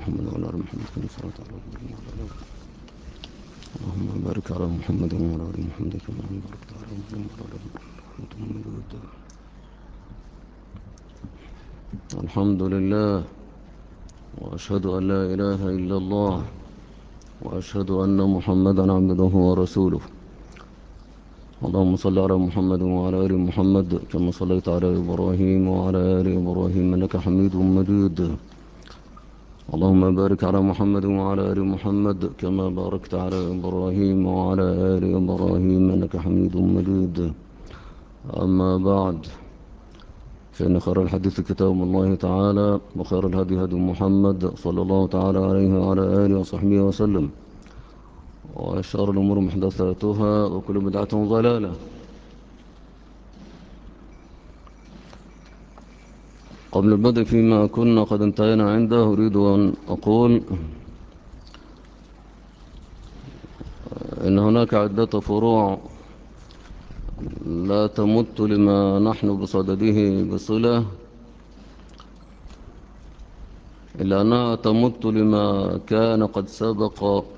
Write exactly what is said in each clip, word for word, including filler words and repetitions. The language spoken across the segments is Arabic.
محمد وعلى آل محمد كما صليت على إبراهيم وعلى آل إبراهيم. اللهم بارك على محمد وعلى آل محمد كما باركت على إبراهيم وعلى آل إبراهيم أنت مجيد. الحمد لله، وأشهد أن لا إله إلا الله، وأشهد أن محمدا عبده ورسوله. اللهم صل على محمد وعلى آل محمد كما صليت على إبراهيم وعلى آل إبراهيم إنك حميد مجيد. اللهم بارك على محمد وعلى آل محمد كما باركت على إبراهيم وعلى آل إبراهيم إنك حميد مجيد. أما بعد، فإن خير الحديث كتاب الله تعالى، وخير الهدي هدي محمد صلى الله تعالى عليه وعلى آله وصحبه وسلم، وشر الأمور محدثاتها، وكل بدعة ضلالة. قبل البدء فيما كنا قد انتهينا عنده، أريد أن أقول إن هناك عدة فروع لا تمت لما نحن بصدده بصلة، إلا أنها تمت لما كان قد سبق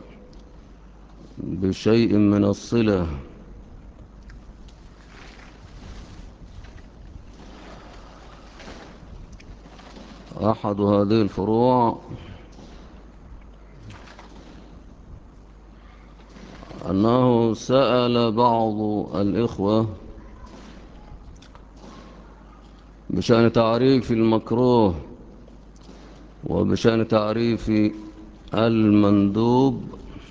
بشيء من الصلة. أحد هذه الفروع أنه سأل بعض الإخوة بشأن تعريف المكروه وبشأن تعريف المندوب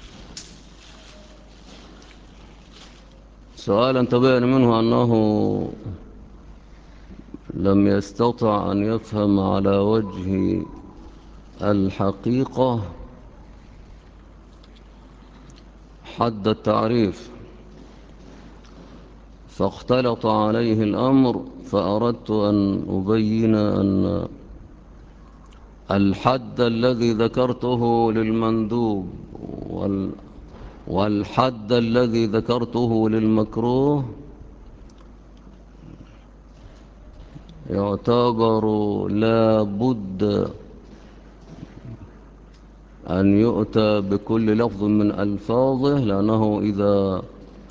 سؤالا تبين منه أنه لم يستطع أن يفهم على وجه الحقيقة حد التعريف، فاختلط عليه الأمر، فأردت أن أبين أن الحد الذي ذكرته للمندوب والحد الذي ذكرته للمكروه يعتبر لا بد أن يؤتى بكل لفظ من ألفاظه، لأنه إذا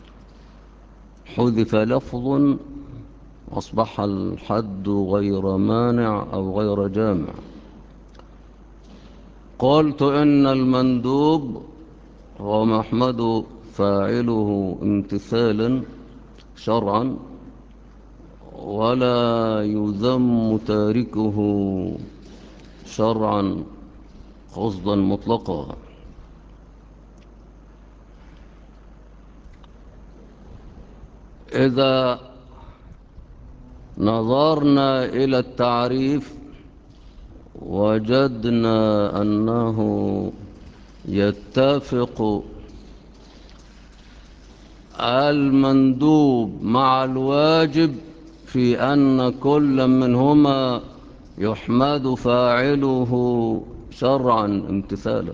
حذف لفظ أصبح الحد غير مانع أو غير جامع. قلت إن المندوب هو ما يحمد فاعله امتثالا شرعا، ولا يذم تاركه شرعا قصدا مطلقا. إذا نظرنا إلى التعريف وجدنا أنه يتفق المندوب مع الواجب في أن كل منهما يحمد فاعله شرعا امتثالا،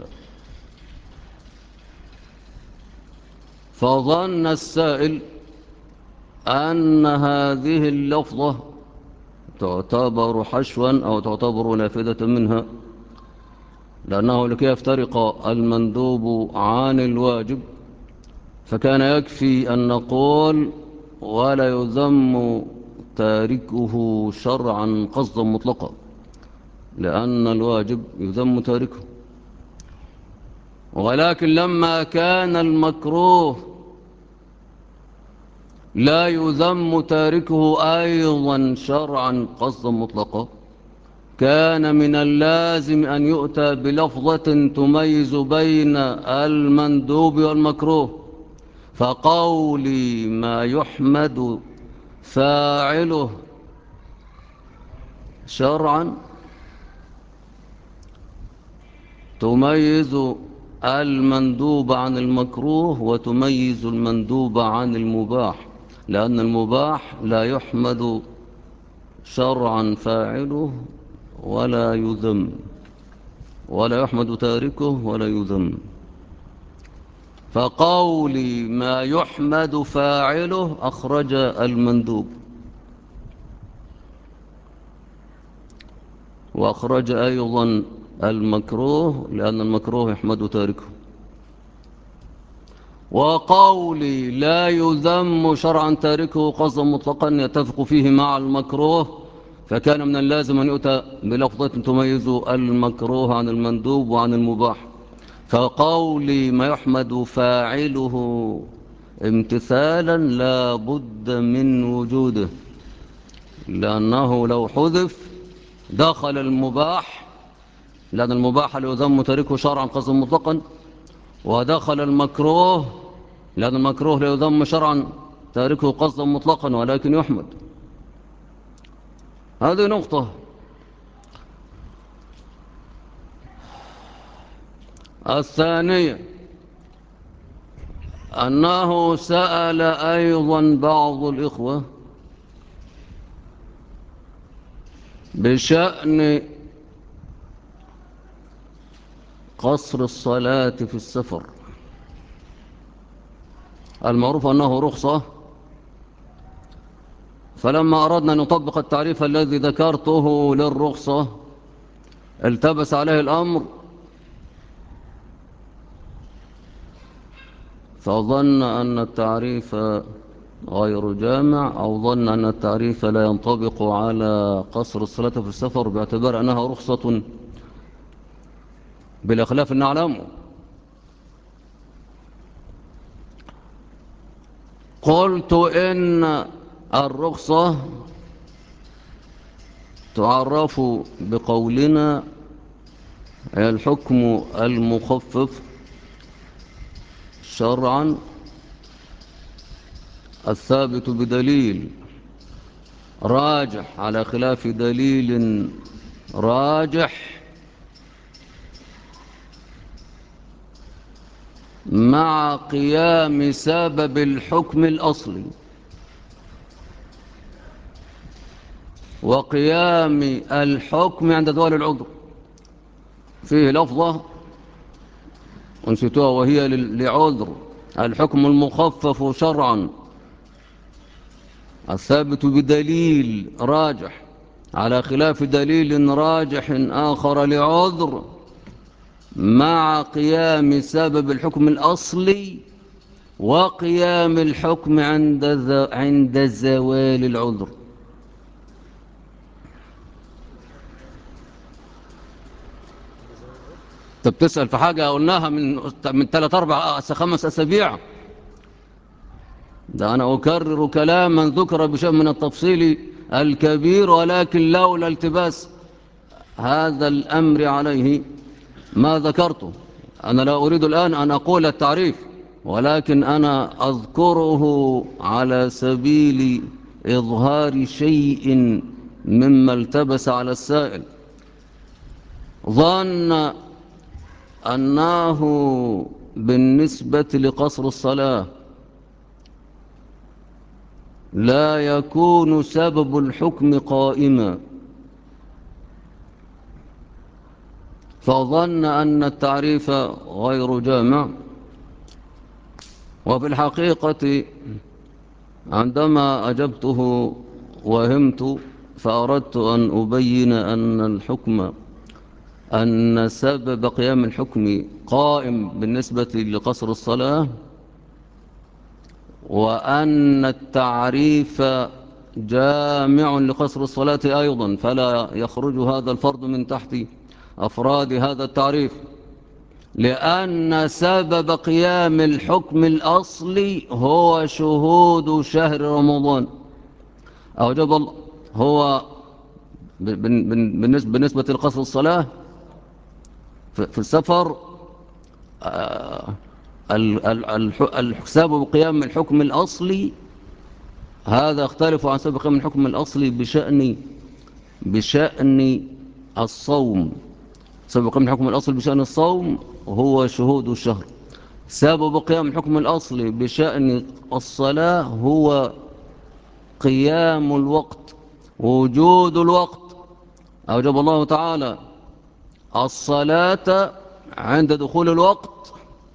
فظن السائل أن هذه اللفظة تعتبر حشوا أو تعتبر نافذة منها، لأنه لكي يفترق المندوب عن الواجب فكان يكفي أن نقول ولا يذم تاركه شرعا قصدا مطلقا، لأن الواجب يذم تاركه. ولكن لما كان المكروه لا يذم تاركه أيضا شرعا قصدا مطلقا، كان من اللازم أن يؤتى بلفظة تميز بين المندوب والمكروه. فقولي ما يحمد فاعله شرعا تميز المندوب عن المكروه وتميز المندوب عن المباح، لأن المباح لا يحمد شرعا فاعله ولا يذم، ولا يحمد تاركه ولا يذم. فقولي ما يحمد فاعله أخرج المندوب، وأخرج أيضا المكروه لأن المكروه يحمد تاركه. وقولي لا يذم شرعا تاركه قصدا مطلقا يتفق فيه مع المكروه، فكان من اللازم أن يؤتى بلفظة تميز المكروه عن المندوب وعن المباح. فقولي ما يحمد فاعله امتثالا لا بد من وجوده، لأنه لو حذف دخل المباح، لأن المباح لا يذم تاركه شرعا قصدا مطلقا، ودخل المكروه لأن المكروه لا يذم شرعا تاركه قصدا مطلقا ولكن يحمد. هذه نقطة. الثانية أنه سأل أيضا بعض الإخوة بشأن قصر الصلاة في السفر. المعروف أنه رخصة، فلما أردنا أن نطبق التعريف الذي ذكرته للرخصة التبس عليه الأمر، فظن أن التعريف غير جامع، أو ظن أن التعريف لا ينطبق على قصر الصلاة في السفر باعتبار أنها رخصة بالأخلاف نعلمه. قلت إن الرخصة تعرف بقولنا الحكم المخفف شرعا الثابت بدليل راجح على خلاف دليل راجح مع قيام سبب الحكم الأصلي وقيام الحكم عند زوال العذر. فيه لفظة ونسيتوها وهي لعذر: الحكم المخفف شرعا الثابت بدليل راجح على خلاف دليل راجح آخر لعذر مع قيام سبب الحكم الأصلي وقيام الحكم عند عند زوال العذر. انت بتسأل في حاجة قلناها من من ثلاث أربع خمس أسابيع. ده أنا أكرر كلاما ذكر بشيء من التفصيل الكبير، ولكن لولا التباس هذا الأمر عليه ما ذكرته. أنا لا أريد الآن أن أقول التعريف، ولكن أنا أذكره على سبيل إظهار شيء مما التبس على السائل. ظن أنه بالنسبة لقصر الصلاة لا يكون سبب الحكم قائما، فظن أن التعريف غير جامع. وفي الحقيقة عندما أجبته وهمت، فأردت أن أبين أن الحكم أن سبب قيام الحكم قائم بالنسبة لقصر الصلاة، وأن التعريف جامع لقصر الصلاة أيضا، فلا يخرج هذا الفرد من تحت أفراد هذا التعريف، لأن سبب قيام الحكم الأصلي هو شهود شهر رمضان. أوجب الله هو بالنسبة لقصر الصلاة في السفر سبب قيام الحكم الأصلي هذا يختلف عن سبب قيام الحكم الأصلي بشأن بشأن الصوم. سبب قيام الحكم الأصلي بشأن الصوم هو شهود الشهر. سبب قيام الحكم الأصلي بشأن الصلاة هو قيام الوقت، وجود الوقت. أوجب الله تعالى الصلاة عند دخول الوقت،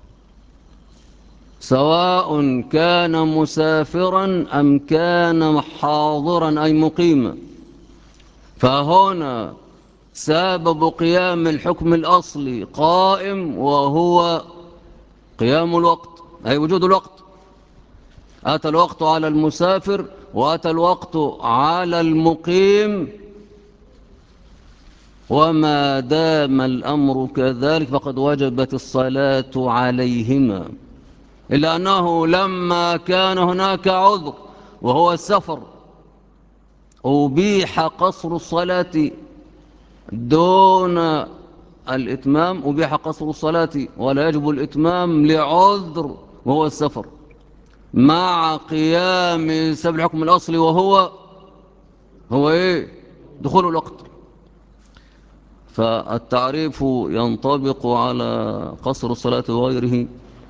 سواء كان مسافرا أم كان حاضرا أي مقيما. فهنا سبب قيام الحكم الأصلي قائم، وهو قيام الوقت، أي وجود الوقت. أتى الوقت على المسافر وأتى الوقت على المقيم، وما دام الأمر كذلك فقد وجبت الصلاة عليهما، إلا أنه لما كان هناك عذر وهو السفر أبيح قصر الصلاة دون الإتمام، أبيح قصر الصلاة ولا يجب الإتمام لعذر وهو السفر، مع قيام سبب الحكم الأصلي وهو هو إيه؟ دخول الوقت. فالتعريف ينطبق على قصر الصلاة وغيره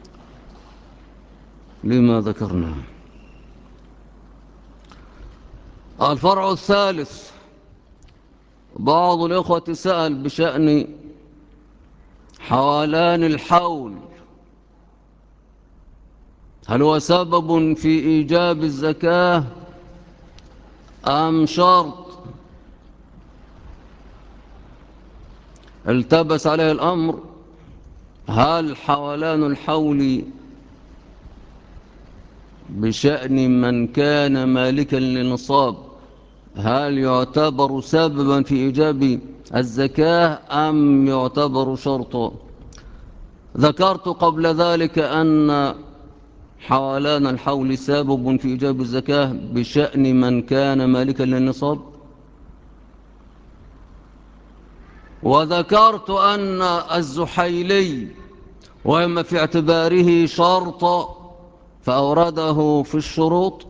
لما ذكرنا. الفرع الثالث، بعض الإخوة سأل بشأن حولان الحول، هل هو سبب في إيجاب الزكاة أم شرط؟ التبس عليه الأمر، هل حولان الحول بشأن من كان مالكا للنصاب هل يعتبر سببا في إيجاب الزكاة أم يعتبر شرطا؟ ذكرت قبل ذلك أن حولان الحول سبب في إيجاب الزكاة بشأن من كان مالكا للنصاب، وذكرت أن الزحيلي وإما في اعتباره شرطا فأورده في الشروط،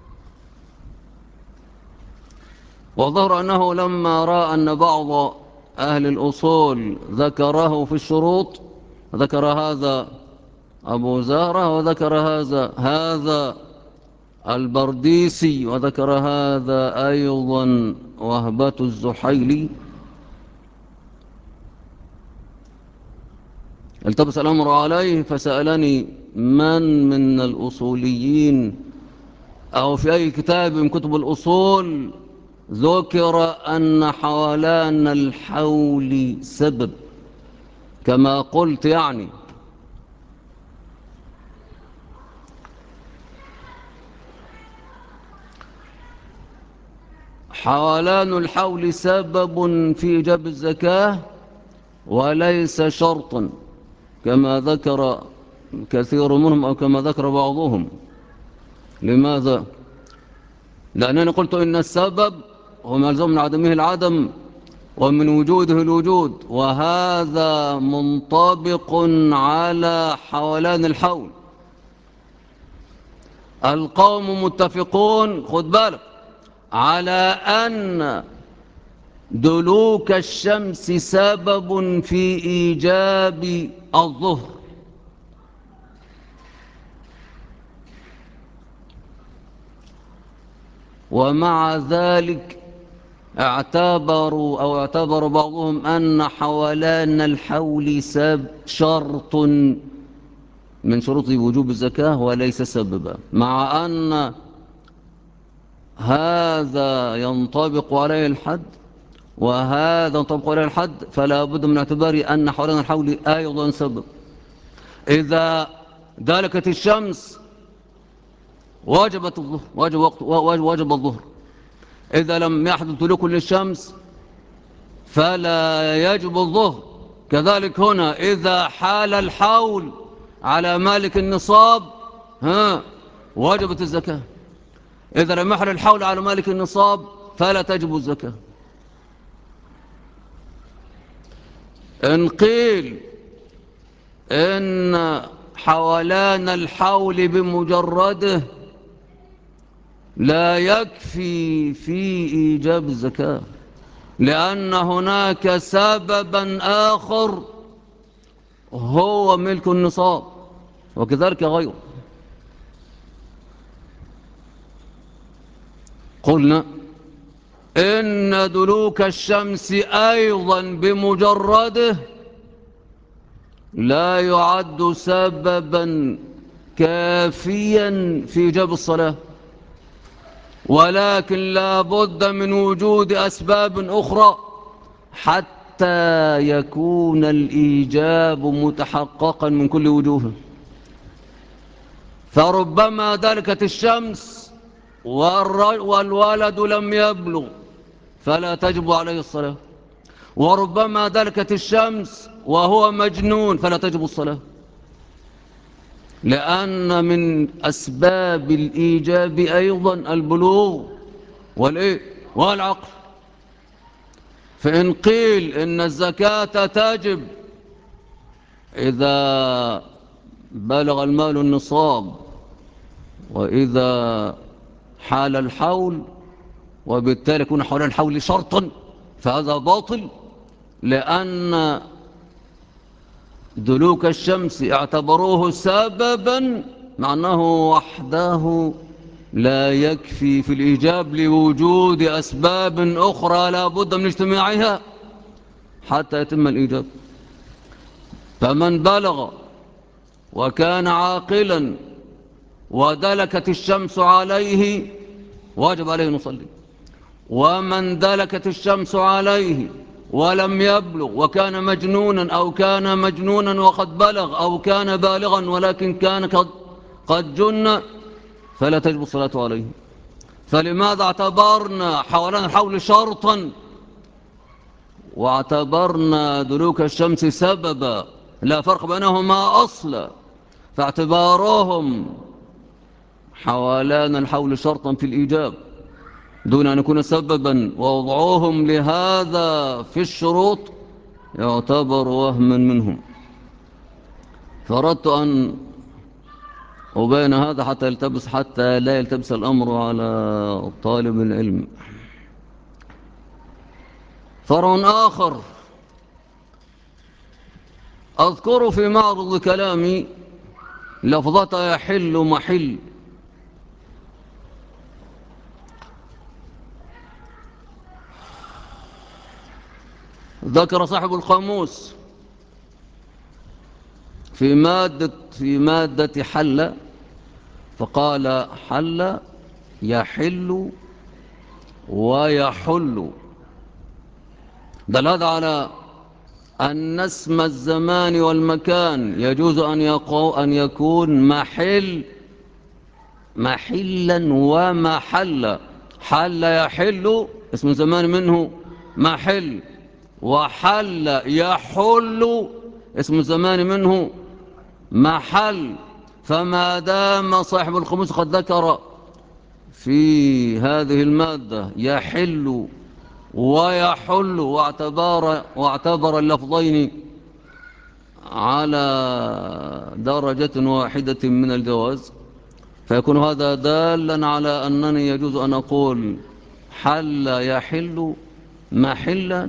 وظهر أنه لما رأى أن بعض أهل الأصول ذكره في الشروط، ذكر هذا أبو زهرة وذكر هذا هذا البرديسي وذكر هذا أيضا وهبة الزحيلي، التبس الأمر عليه فسألني من من الأصوليين أو في أي كتاب من كتب الأصول ذكر أن حولان الحول سبب كما قلت. يعني حولان الحول سبب في إيجاب الزكاة وليس شرطا كما ذكر كثير منهم أو كما ذكر بعضهم. لماذا؟ لأنني قلت إن السبب هو ملزوم من عدمه العدم ومن وجوده الوجود، وهذا منطبق على حولان الحول. القوم متفقون، خد بالك، على أن دلوك الشمس سبب في إيجاب الظهر، ومع ذلك اعتبروا أو اعتبر بعضهم أن حولان الحول سبب شرط من شروط وجوب الزكاة وليس سببا، مع أن هذا ينطبق عليه الحد وهذا ينطبق عليه الحد، فلا بد من اعتبار أن حولان الحول أيضا سبب. إذا دلكت الشمس وجبت الظهر، وجب, وقت وجب الظهر. إذا لم يحدث دلوك للشمس فلا يجب الظهر. كذلك هنا إذا حال الحول على مالك النصاب ها وجبت الزكاة، إذا لم يحل الحول على مالك النصاب فلا تجب الزكاة. إن قيل إن حولان الحول بمجرده لا يكفي في إيجاب الزكاة، لأن هناك سببا آخر هو ملك النصاب وكذلك غيره. قلنا إن دلوك الشمس أيضا بمجرده لا يعد سببا كافيا في إيجاب الصلاة، ولكن لا بد من وجود أسباب أخرى حتى يكون الإيجاب متحققا من كل وجوه. فربما دلكت الشمس والولد لم يبلغ فلا تجب عليه الصلاة، وربما دلكت الشمس وهو مجنون فلا تجب الصلاة، لأن من أسباب الإيجاب أيضا البلوغ والإيه والعقل. فإن قيل إن الزكاة تجب إذا بلغ المال النصاب وإذا حال الحول، وبالتالي يكون حول الحول شرطا، فهذا باطل، لأن دلوك الشمس اعتبروه سببا مع أنه وحده لا يكفي في الإيجاب لوجود أسباب أخرى لا بد من اجتماعها حتى يتم الإيجاب. فمن بلغ وكان عاقلا ودلكت الشمس عليه واجب عليه أن يصلي، ومن دلكت الشمس عليه ولم يبلغ وكان مجنونا أو كان مجنونا وقد بلغ أو كان بالغا ولكن كان قد, قد جن فلا تجب الصلاة عليه. فلماذا اعتبرنا حولان الحول شرطا واعتبرنا دلوك الشمس سببا؟ لا فرق بينهما أصلا، فاعتبارهم حولان الحول شرطا في الإيجاب دون أن يكون سببا، ووضعوهم لهذا في الشروط يعتبر وهما منهم. فأردت أن أبين هذا حتى يلتبس حتى لا يلتبس الأمر على طالب العلم. فرع آخر أذكر في معرض كلامي لفظة يحل محل. ذكر صاحب القاموس في مادة في مادة حل، فقال حل يحل ويحل، دل هذا على أن اسم الزمان والمكان يجوز أن, أن يكون محل محلا ومحلا. حل يحل اسم الزمان منه محل، وحل يحل اسم الزمان منه محل. فما دام صاحب الخمس قد ذكر في هذه المادة يحل ويحل واعتبر, واعتبر اللفظين على درجة واحدة من الجواز، فيكون هذا دالا على أنني يجوز أن أقول حل يحل محلا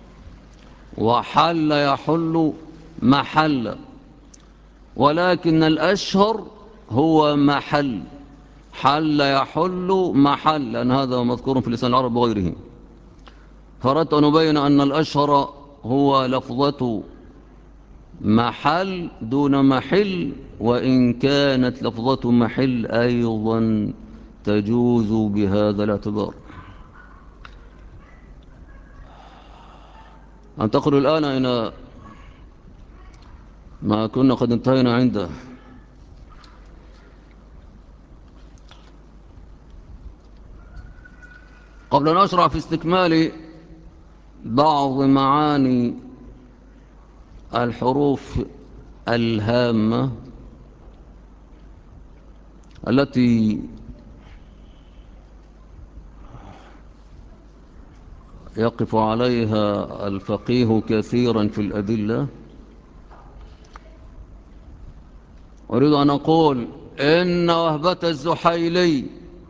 وحل يحل محلا، ولكن الأشهر هو محل، حل يحل محل، لأن هذا مذكور في لسان العرب وغيره. فأردت أن أبين أن الأشهر هو لفظة محل دون محل، وإن كانت لفظة محل أيضا تجوز بهذا الاعتبار. أنتقل الآن إلى ما كنا قد انتهينا عنده. قبل أن أشرع في استكمال بعض معاني الحروف الهامة التي يقف عليها الفقيه كثيرا في الأدلة، أريد أن أقول إن وهبة الزحيلي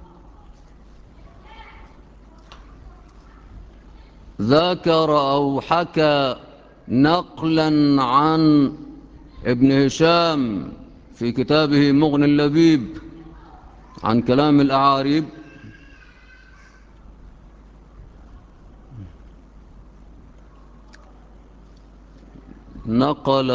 ذكر أو حكى نقلا عن ابن هشام في كتابه مغني اللبيب عن كلام الأعاريب نقل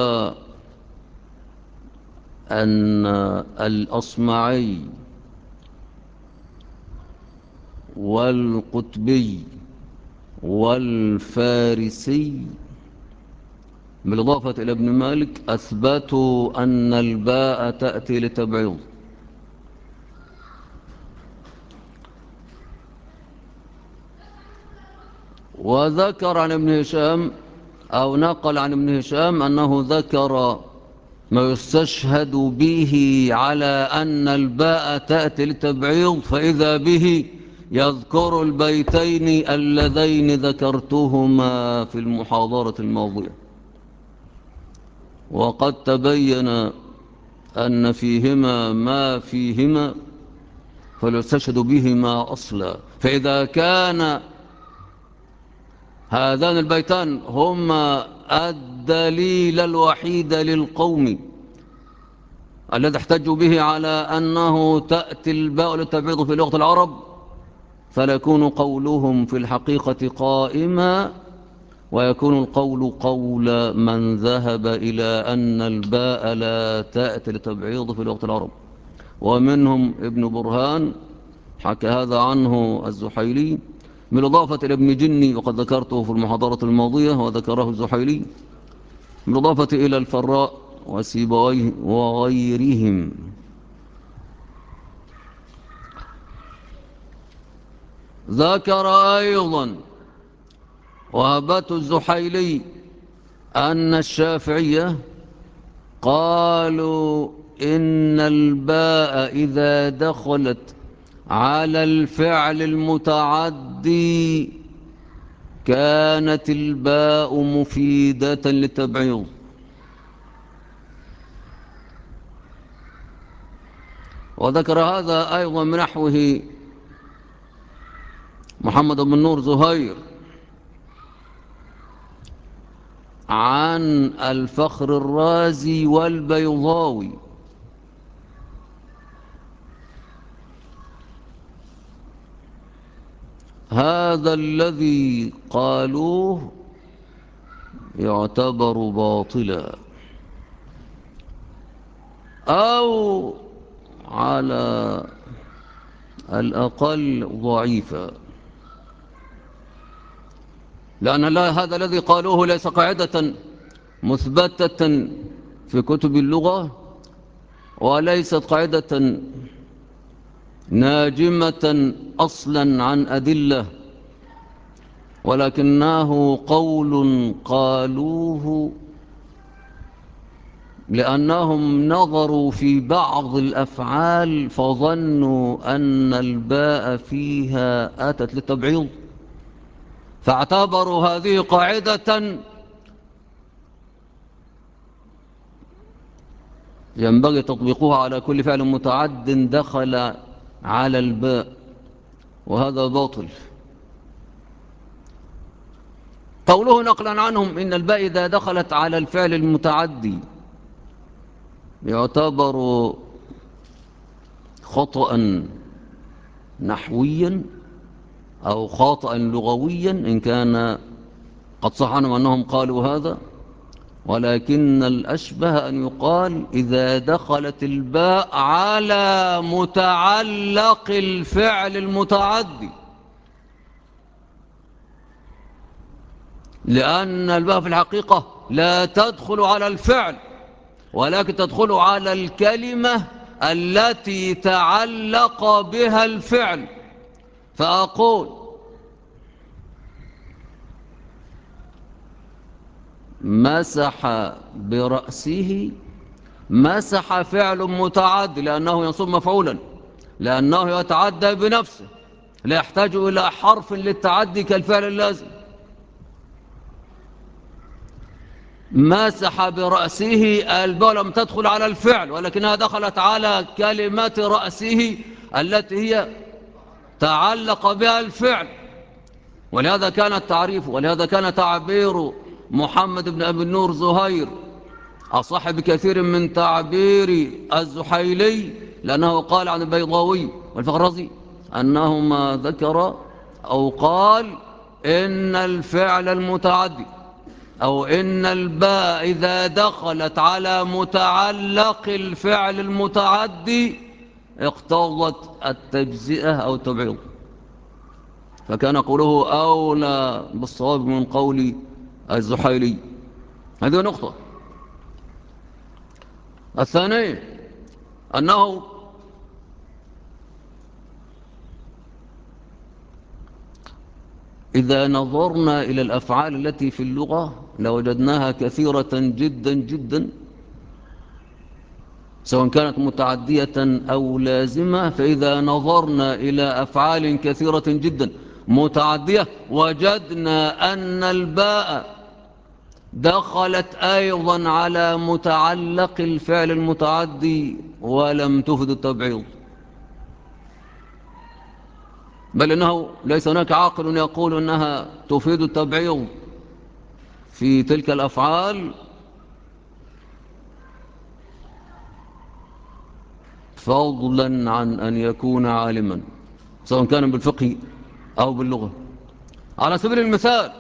أن الأصمعي والقطبي والفارسي بالإضافة إلى ابن مالك أثبتوا أن الباء تأتي لتبعيض. وذكر عن ابن هشام أو نقل عن ابن هشام أنه ذكر ما يستشهد به على أن الباء تأتي لتبعيض، فإذا به يذكر البيتين اللذين ذكرتهما في المحاضرة الماضية، وقد تبين أن فيهما ما فيهما فليستشهد بهما أصلا. فإذا كان هذان البيتان هما الدليل الوحيد للقوم الذي احتجوا به على أنه تأتي الباء للتبعيض في لغة العرب، فليكون قولهم في الحقيقة قائما، ويكون القول قول من ذهب إلى أن الباء لا تأتي للتبعيض في لغة العرب. ومنهم ابن برهان حكى هذا عنه الزحيلي، بالإضافة إلى ابن جني وقد ذكرته في المحاضرة الماضية وذكره الزحيلي، بالإضافة إلى الفراء وسيبويه وغيرهم. ذكر أيضا وهبت الزحيلي أن الشافعية قالوا إن الباء إذا دخلت على الفعل المتعدي كانت الباء مفيدة للتبعيض. وذكر هذا أيضا من نحوه محمد بن نور زهير عن الفخر الرازي والبيضاوي. هذا الذي قالوه يعتبر باطلا أو على الأقل ضعيفا، لأن هذا الذي قالوه ليس قاعدة مثبتة في كتب اللغة، وليست قاعدة ناجمة أصلا عن أدلة، ولكنه قول قالوه لأنهم نظروا في بعض الأفعال فظنوا أن الباء فيها أتت للتبعيض، فاعتبروا هذه قاعدة ينبغي تطبيقها على كل فعل متعد دخل على الباء، وهذا باطل. قوله نقلا عنهم إن الباء إذا دخلت على الفعل المتعدي يعتبر خطأ نحويا أو خطأ لغويا، إن كان قد صح عنهم أنهم قالوا هذا، ولكن الأشبه أن يقال إذا دخلت الباء على متعلق الفعل المتعدي، لأن الباء في الحقيقة لا تدخل على الفعل، ولكن تدخل على الكلمة التي تعلق بها الفعل. فأقول مسح برأسه، مسح فعل متعدي لأنه ينصب مفعولا، لأنه يتعدى بنفسه، لا يحتاج إلى حرف للتعدي كالفعل اللازم. مسح برأسه، الباء لم تدخل على الفعل ولكنها دخلت على كلمة رأسه التي هي تعلق بها الفعل، ولهذا كان التعريف ولهذا كان تعبير محمد بن أبي النور زهير أصح بكثير من تعبير الزحيلي، لأنه قال عن البيضاوي والفخرزي أنهما ذكر أو قال إن الفعل المتعدي أو إن الباء إذا دخلت على متعلق الفعل المتعدي اقتضت التجزئة أو التبعيض. فكان قوله أولى بالصواب من قول الزحيلي. هذه نقطة. الثانية أنه إذا نظرنا إلى الأفعال التي في اللغة لوجدناها كثيرة جدا جدا، سواء كانت متعدية أو لازمة. فإذا نظرنا إلى أفعال كثيرة جدا متعدية وجدنا أن الباء دخلت أيضا على متعلق الفعل المتعدي ولم تفد التبعيض، بل إنه ليس هناك عاقل يقول أنها تفيد التبعيض في تلك الأفعال، فضلا عن أن يكون عالما سواء كان بالفقه أو باللغة. على سبيل المثال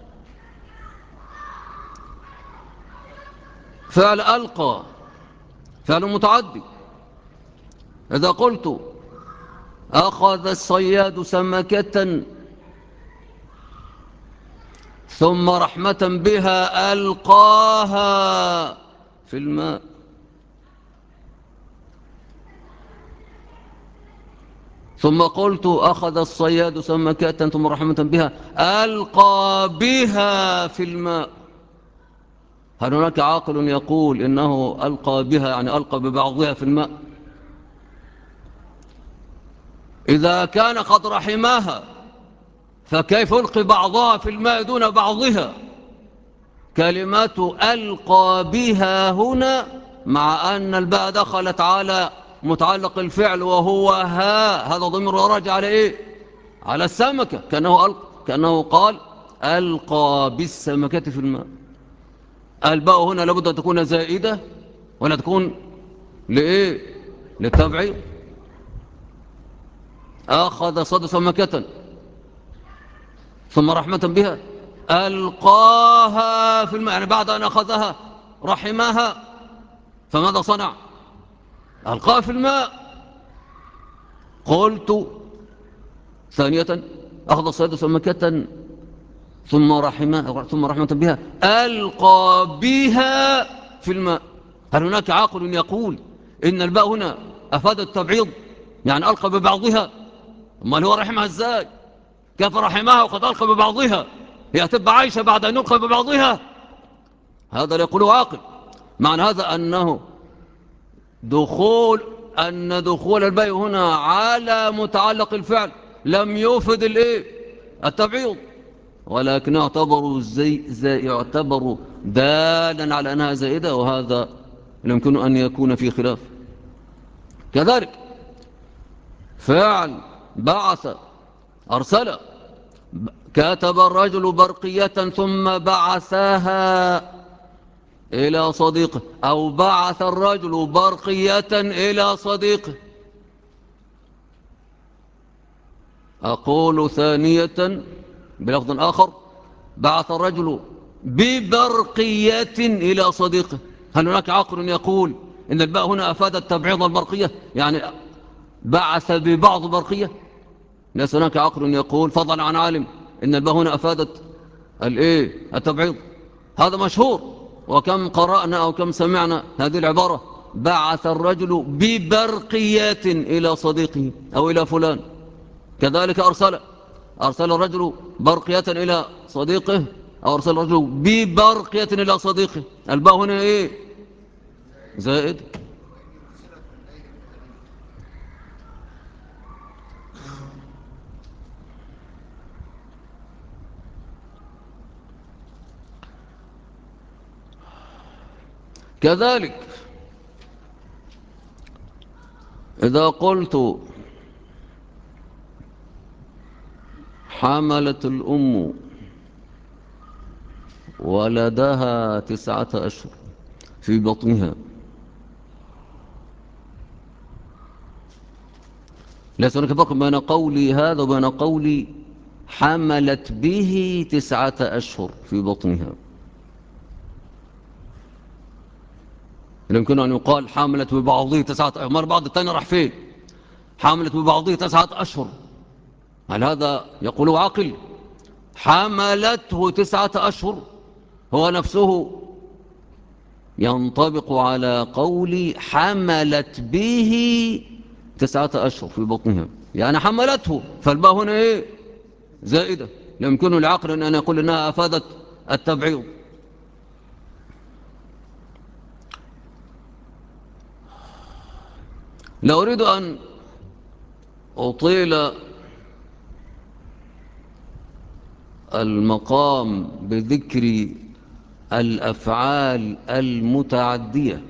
فعل ألقى فعل متعدي. إذا قلت أخذ الصياد سمكة ثم رحمة بها ألقاها في الماء، ثم قلت أخذ الصياد سمكة ثم رحمة بها ألقى بها في الماء، هل هناك عاقل يقول إنه ألقى بها يعني ألقى ببعضها في الماء؟ إذا كان قد رحماها فكيف يلقي بعضها في الماء دون بعضها؟ كلمات ألقى بها هنا مع أن الباء دخلت على متعلق الفعل وهو ها، هذا ضمير راجع على إيه؟ على السمكة، كأنه, ألقى كأنه قال ألقى بالسمكة في الماء. الباء هنا لابد أن تكون زائدة ولا تكون لإيه؟ للتبعيض. أخذ صد سمكة ثم رحمة بها ألقاها في الماء، يعني بعد أن أخذها رحمها فماذا صنع؟ ألقاها في الماء. قلت ثانية أخذ الصيد سمكة ثم رحمة ثم رحمة بها ألقى بها في الماء، هل هناك عاقل يقول إن الباء هنا أفادت التبعيض يعني ألقى ببعضها؟ أما هو رحمها إزاي؟ كيف رحمها وقد ألقى ببعضها؟ هي تبقى عايشة بعد أن يلقى ببعضها؟ هذا لا يقوله عاقل. معنى هذا أنه دخول أن دخول الباء هنا على متعلق الفعل لم يفد الإيه؟ التبعيض، ولكن يعتبر زي زي يعتبر دالا على أنها زائدة، وهذا يمكن أن يكون في خلاف. كذلك فعل بعث أرسل، كتب الرجل برقية ثم بعثاها إلى صديقه، أو بعث الرجل برقية إلى صديقه. أقول ثانية بلفظ آخر بعث الرجل ببرقية إلى صديقه، هل هناك عاقل يقول إن الباء هنا أفادت تبعيض البرقية يعني بعث ببعض برقية؟ ليس هناك عاقل يقول فضلا عن عالم إن الباء هنا أفادت الإيه؟ التبعيض. هذا مشهور، وكم قرأنا أو كم سمعنا هذه العبارة بعث الرجل ببرقيات إلى صديقه أو إلى فلان. كذلك أرسل أرسل الرجل برقية إلى صديقه أو أرسل الرجل ببرقية إلى صديقه، الباء هنا إيه؟ زائد. كذلك إذا قلت حملت الأم ولدها تسعة أشهر في بطنها، ليس هناك فرق بين قولي هذا وبين قولي حملت به تسعة أشهر في بطنها. يمكن أن يقال حملت ببعضه تسعة أشهر، مر بعض الثاني راح فين؟ حملت ببعضه تسعة أشهر، هل هذا يقول عاقل؟ حملته تسعة أشهر هو نفسه ينطبق على قول حملت به تسعة أشهر في بطنها، يعني حملته، فالباء هنا إيه؟ زائدة. لا يمكن العقل أن يقول إنها أفادت التبعيض. لا أريد أن أطيل المقام بذكر الأفعال المتعدية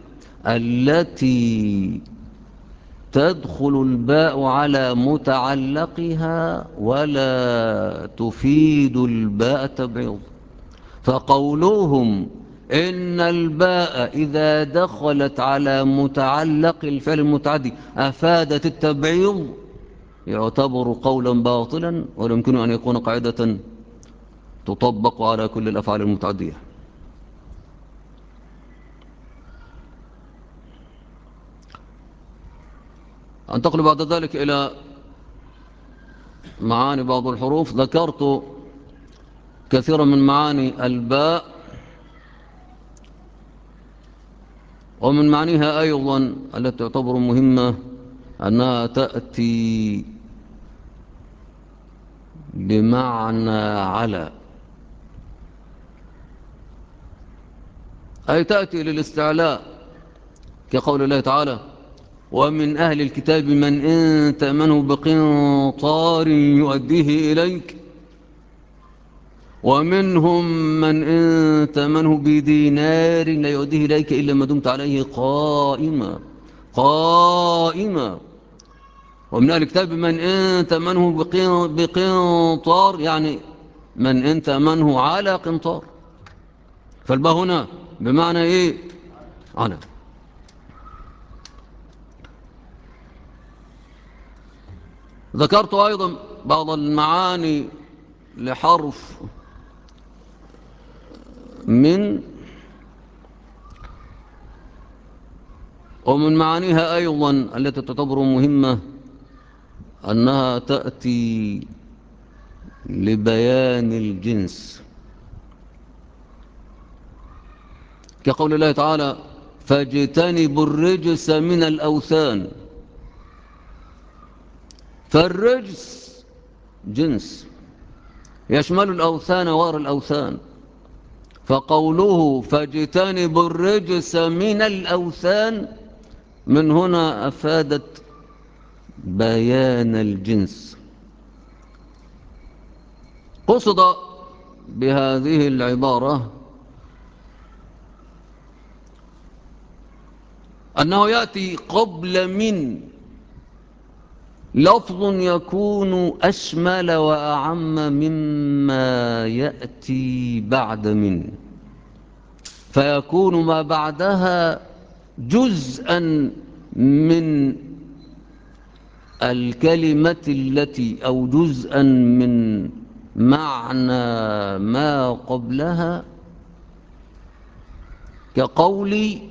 التي تدخل الباء على متعلقها ولا تفيد الباء تبعيض. فقولهم إن الباء إذا دخلت على متعلق الفعل المتعدي أفادت التبعيض يعتبر قولا باطلا، ولا يمكن أن يكون قاعدة تطبق على كل الأفعال المتعدية. أنتقل بعد ذلك إلى معاني بعض الحروف. ذكرت كثيرا من معاني الباء، ومن معانيها أيضا التي تعتبر مهمة أنها تأتي بمعنى على، أي تأتي للاستعلاء، كقول الله تعالى: ومن أهل الكتاب من إن تأمنه بقنطار يؤديه إليك ومنهم من إن تأمنه بدينار لا يؤديه إليك إلا ما دمت عليه قائما قائما ومن أهل الكتاب من إن تأمنه بقنطار، يعني من إن تأمنه على قنطار. فالباء هنا بمعنى إيه؟ على. ذكرت أيضا بعض المعاني لحرف من، ومن معانيها أيضا التي تعتبر مهمة أنها تأتي لبيان الجنس، كقول الله تعالى: فاجتنبوا الرجس من الأوثان. فالرجس جنس يشمل الأوثان وغير الأوثان، فقوله فاجتنبوا الرجس من الأوثان من هنا أفادت بيان الجنس. قصد بهذه العبارة أنه يأتي قبل من لفظ يكون أشمل وأعم مما يأتي بعد من، فيكون ما بعدها جزءا من الكلمة التي أو جزءا من معنى ما قبلها، كقولي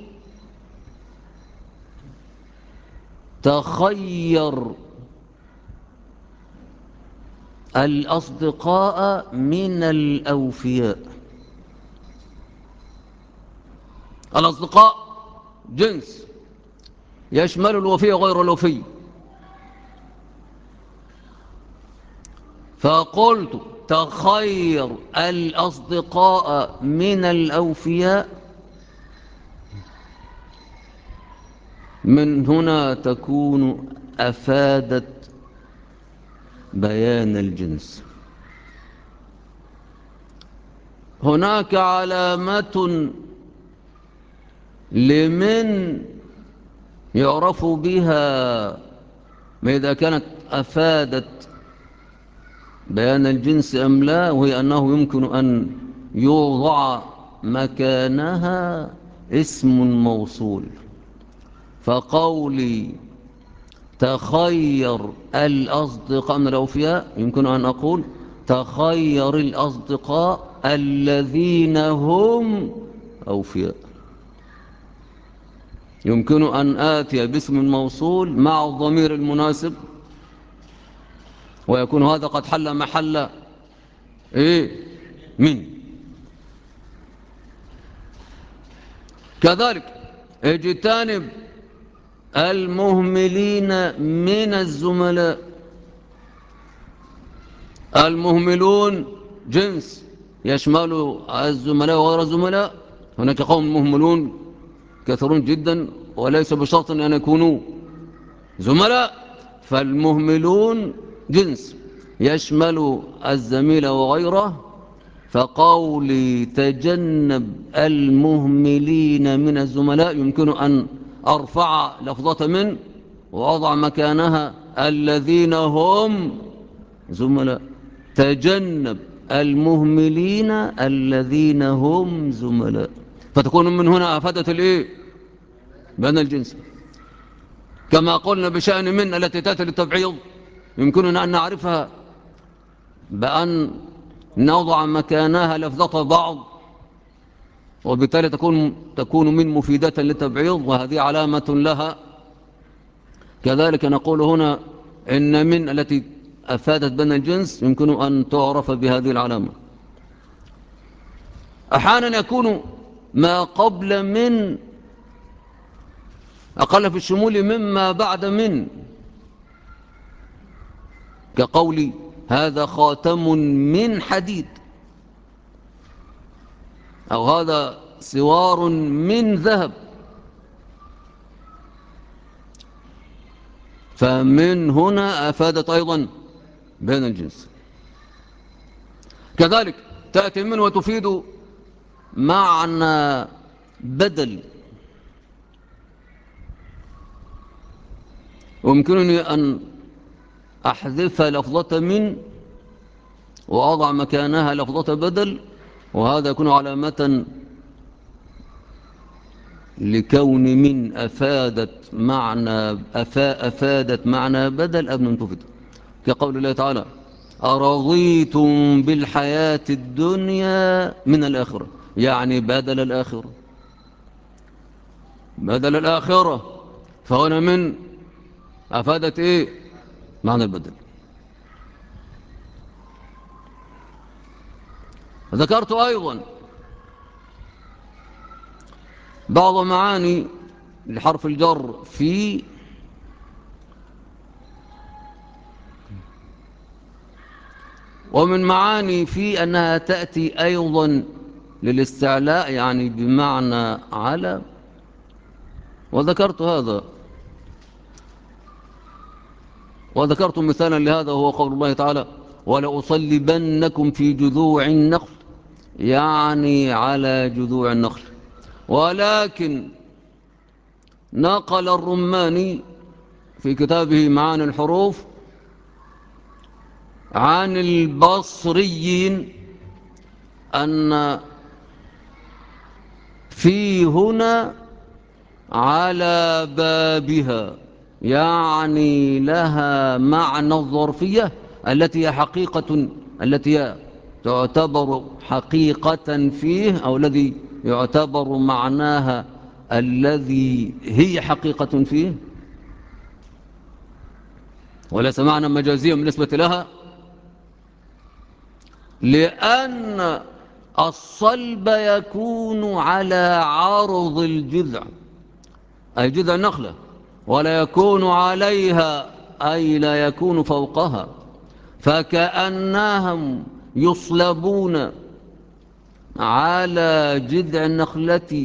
تخير الأصدقاء من الأوفياء. الأصدقاء جنس يشمل الوفي وغير الوفي، فقلت تخير الأصدقاء من الأوفياء، من هنا تكون أفادت بيان الجنس. هناك علامة لمن يعرف بها ما إذا كانت أفادت بيان الجنس أم لا، وهي أنه يمكن أن يوضع مكانها اسم موصول. فقولي تخير الأصدقاء من الأوفياء يمكن أن أقول تخير الأصدقاء الذين هم أوفياء. يمكن أن آتي باسم موصول مع الضمير المناسب ويكون هذا قد حل محل إيه من. كذلك اجتنب المهملين من الزملاء. المهملون جنس يشمل الزملاء وغير الزملاء. هناك قوم مهملون كثيرون جدا وليس بشرط أن يكونوا زملاء. فالمهملون جنس يشمل الزميل وغيره. فقولي تجنب المهملين من الزملاء يمكن أن أرفع لفظة من وأضع مكانها الذين هم زملاء. تجنب المهملين الذين هم زملاء، فتكون من هنا أفادت الإيه بين الجنس. كما قلنا بشأن من التي تأتي للتبعيض يمكننا أن نعرفها بأن نضع مكانها لفظة بعض، وبالتالي تكون تكون من مفيدة للتبعيض، وهذه علامة لها. كذلك نقول هنا إن من التي أفادت بين الجنس يمكن أن تعرف بهذه العلامة. أحيانا يكون ما قبل من أقل في الشمول مما بعد من، كقولي هذا خاتم من حديد، أو هذا سوار من ذهب. فمن هنا أفادت أيضا بين الجنس. كذلك تأتي من وتفيد معنى بدل. ويمكنني أن أحذف لفظة من وأضع مكانها لفظة بدل، وهذا يكون علامة لكون من أفادت معنى أفا أفادت معنى بدل أبن تفيد، كقول الله تعالى أرضيتم بالحياة الدنيا من الآخرة، يعني بدل الآخرة بدل الآخرة. فهنا من أفادت إيه معنى البدل. ذكرت أيضا بعض معاني لحرف الجر في ومن معاني في أنها تأتي أيضا للاستعلاء، يعني بمعنى على. وذكرت هذا وذكرت مثالا لهذا، وهو قول الله تعالى ولأصلبنكم في جذوع النخل، يعني على جذوع النخل. ولكن نقل الرماني في كتابه معاني الحروف عن البصريين أن في هنا على بابها، يعني لها معنى الظرفية التي هي حقيقة التي تعتبر حقيقة فيه، أو الذي يعتبر معناها الذي هي حقيقة فيه، وليس معنى مجازيا بالنسبة لها. لأن الصلب يكون على عرض الجذع، أي جذع النخلة، ولا يكون عليها، أي لا يكون فوقها. فكأنهم يصلبون على جذع النخلة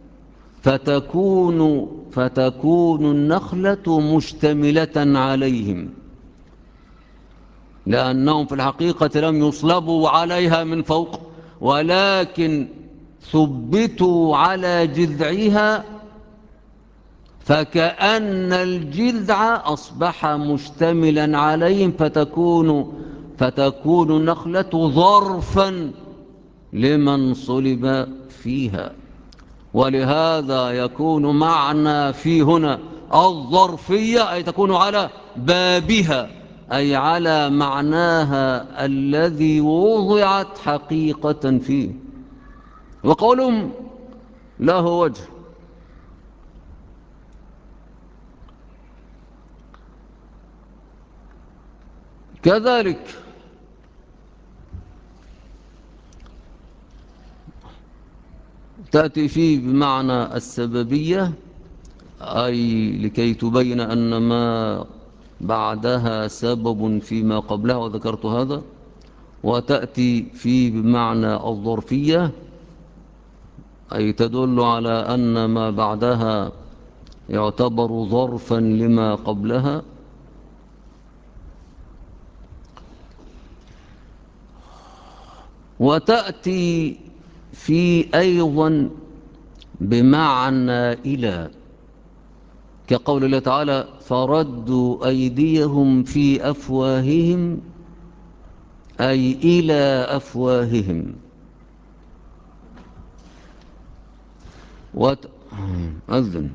فتكون, فتكون النخلة مشتملة عليهم، لأنهم في الحقيقة لم يصلبوا عليها من فوق، ولكن ثبتوا على جذعها، فكأن الجذع أصبح مشتملا عليهم، فتكون, فتكون النخلة ظرفا لمن صلب فيها. ولهذا يكون معنى في هنا الظرفية، أي تكون على بابها، أي على معناها الذي وضعت حقيقة فيه. وقولهم له وجه، كذلك تأتي فيه بمعنى السببية، أي لكي تبين أن ما بعدها سبب فيما قبلها، وذكرت هذا. وتأتي فيه بمعنى الظرفية، أي تدل على أن ما بعدها يعتبر ظرفا لما قبلها. وتأتي في أيضا بمعنى إلى، كقول الله تعالى فردوا أيديهم في أفواههم، أي إلى أفواههم. وت... أذن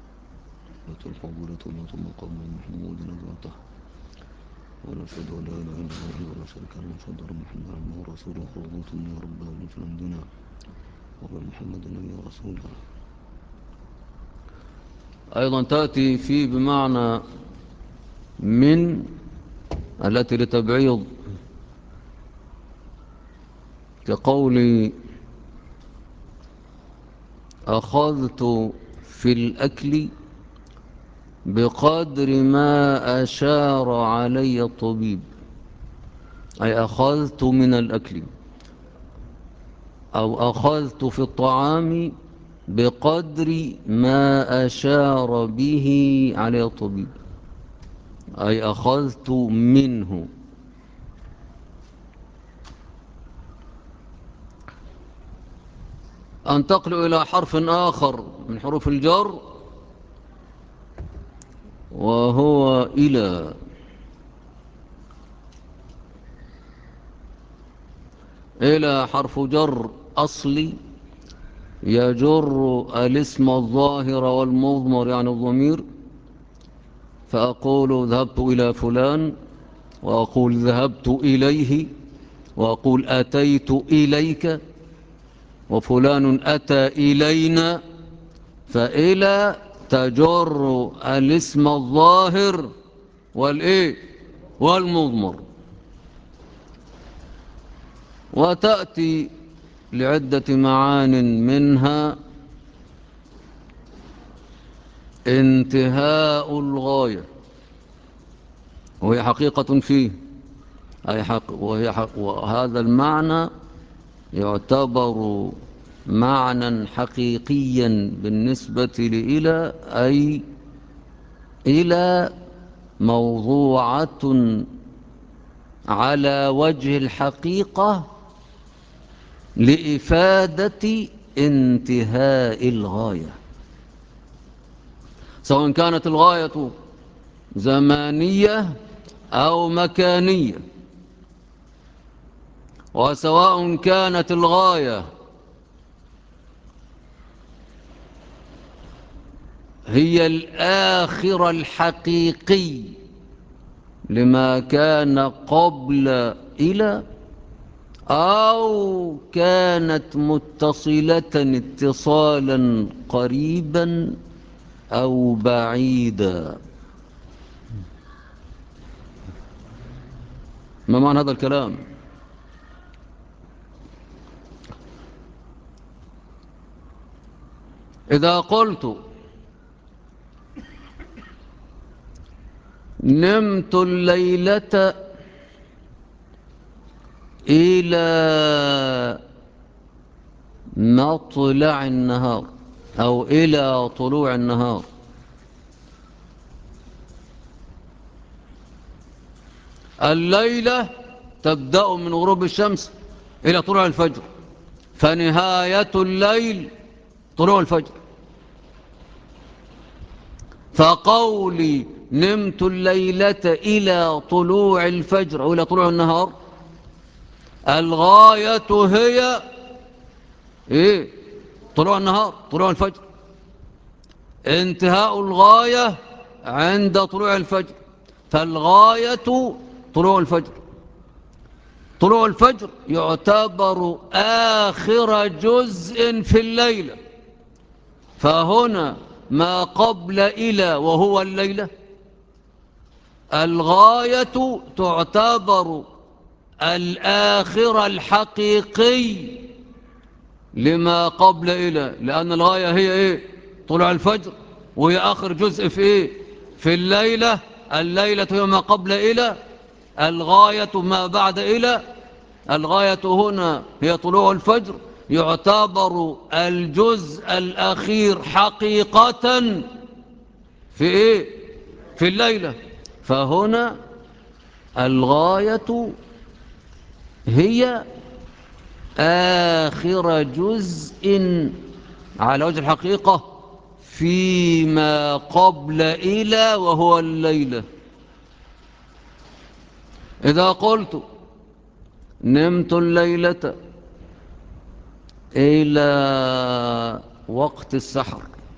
ونشهد أن لا إله إلا الله ولا شريك له ونشهد أن محمدا عبده ورسوله خلص من ربه من عندنا وقال محمد النبي ورسوله. أيضا تأتي في بمعنى من التي لتبعيض، كقول أخذت في الأكل بقدر ما أشار علي الطبيب، أي أخذت من الأكل، أو أخذت في الطعام بقدر ما أشار به علي الطبيب، أي أخذت منه. أنتقل إلى حرف آخر من حروف الجر، وهو إلى. إلى حرف جر أصلي يجر الاسم الظاهر والمضمر، يعني الضمير. فأقول ذهبت إلى فلان، وأقول ذهبت إليه، وأقول أتيت إليك، وفلان أتى إلينا. فإلى تجر الاسم الظاهر والإيه والمضمر. وتأتي لعدة معان، منها انتهاء الغاية، وهي حقيقة فيه، أي حق وهي حق وهذا المعنى يعتبر معنى حقيقيا بالنسبة لإلى، أي إلى موضوعة على وجه الحقيقة لإفادة انتهاء الغاية، سواء كانت الغاية زمانية أو مكانية، وسواء كانت الغاية هي الآخر الحقيقي لما كان قبل إلى، أو كانت متصلة اتصالا قريبا أو بعيدا. ما معنى هذا الكلام؟ إذا قلت نمت الليلة إلى مطلع النهار، أو إلى طلوع النهار، الليلة تبدأ من غروب الشمس إلى طلوع الفجر، فنهاية الليل طلوع الفجر. فقولي نمت الليلة إلى طلوع الفجر أو إلى طلوع النهار، الغاية هي إيه؟ طلوع النهار، طلوع الفجر. انتهاء الغاية عند طلوع الفجر، فالغاية طلوع الفجر. طلوع الفجر يعتبر آخر جزء في الليلة، فهنا ما قبل إلى وهو الليلة، الغاية تعتبر الآخر الحقيقي لما قبل إلى، لأن الغاية هي إيه؟ طلوع الفجر، وهي آخر جزء في إيه؟ في الليلة. الليلة هي ما قبل إلى، الغاية ما بعد إلى. الغاية هنا هي طلوع الفجر، يعتبر الجزء الأخير حقيقة في إيه؟ في الليلة. فهنا الغاية هي آخر جزء على وجه الحقيقة فيما قبل إلى، وهو الليلة. إذا قلت نمت الليلة إلى وقت السحر،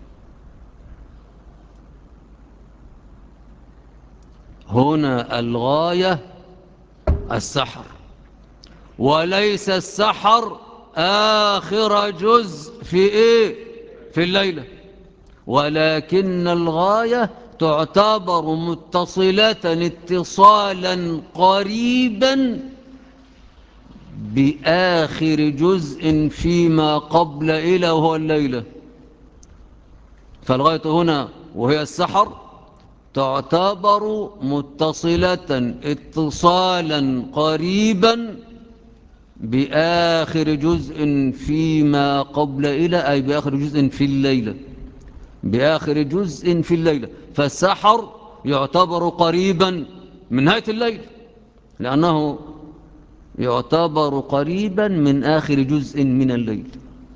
هنا الغاية السحر، وليس السحر آخر جزء في إيه؟ في الليلة، ولكن الغاية تعتبر متصلة اتصالا قريبا بآخر جزء فيما قبل إلى، وهو الليلة. فالغاية هنا وهي السحر تعتبر متصلة اتصالا قريبا بآخر جزء فيما قبل إلى، أي بآخر جزء في الليلة، بآخر جزء في الليلة. فالسحر يعتبر قريبا من نهاية الليل، لأنه يعتبر قريبا من آخر جزء من الليل.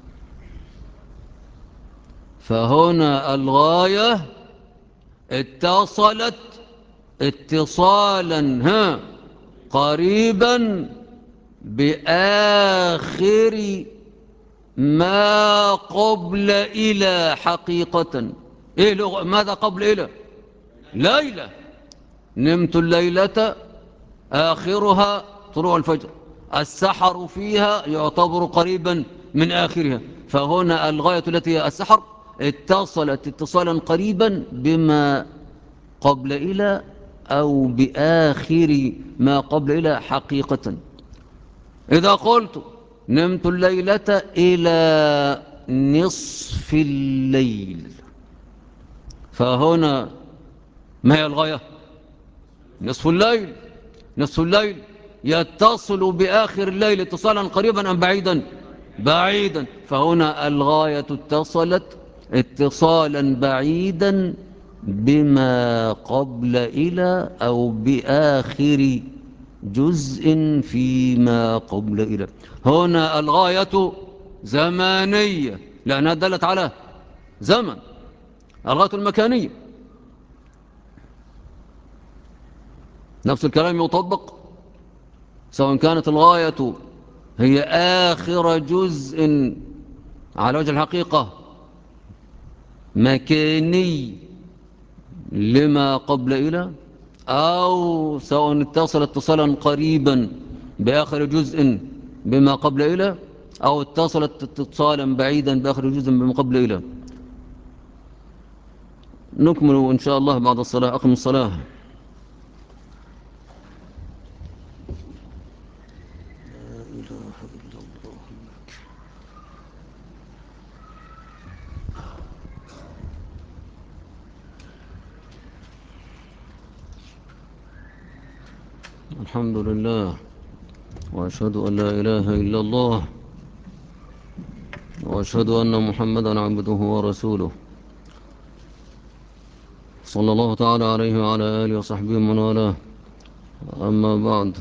فهنا الغاية اتصلت اتصالا ها قريبا بآخر ما قبل إلى حقيقة. إيه لغة ماذا قبل إلى؟ ليلة. نمت الليلة آخرها طلوع الفجر، السحر فيها يعتبر قريبا من آخرها. فهنا الغاية التي هي السحر اتصلت اتصالا قريبا بما قبل إلى، أو بآخر ما قبل إلى حقيقة. إذا قلت نمت الليلة إلى نصف الليل، فهنا ما هي الغاية؟ نصف الليل. نصف الليل يتصل بآخر الليل اتصالا قريبا أم بعيدا؟ بعيدا. فهنا الغاية اتصلت اتصالا بعيدا بما قبل إلى، أو بآخر جزء فيما قبل إلى. هنا الغاية زمانية لأنها دلت على زمن. الغاية المكانية نفس الكلام يطبق، سواء كانت الغاية هي آخر جزء على وجه الحقيقة مكاني لما قبل إلى، أو سواء اتصل اتصالا قريبا بآخر جزء بما قبل إلى، أو اتصلت اتصالا بعيدا بآخر جزء بما قبل إلى. نكمل إن شاء الله بعد الصلاة. أقم الصلاة. لا إله إلا الله. الحمد لله، وأشهد أن لا إله إلا الله، وأشهد أن محمدا عبده ورسوله، صلى الله تعالى عليه وعلى آله وصحبه من والاه. أما بعد،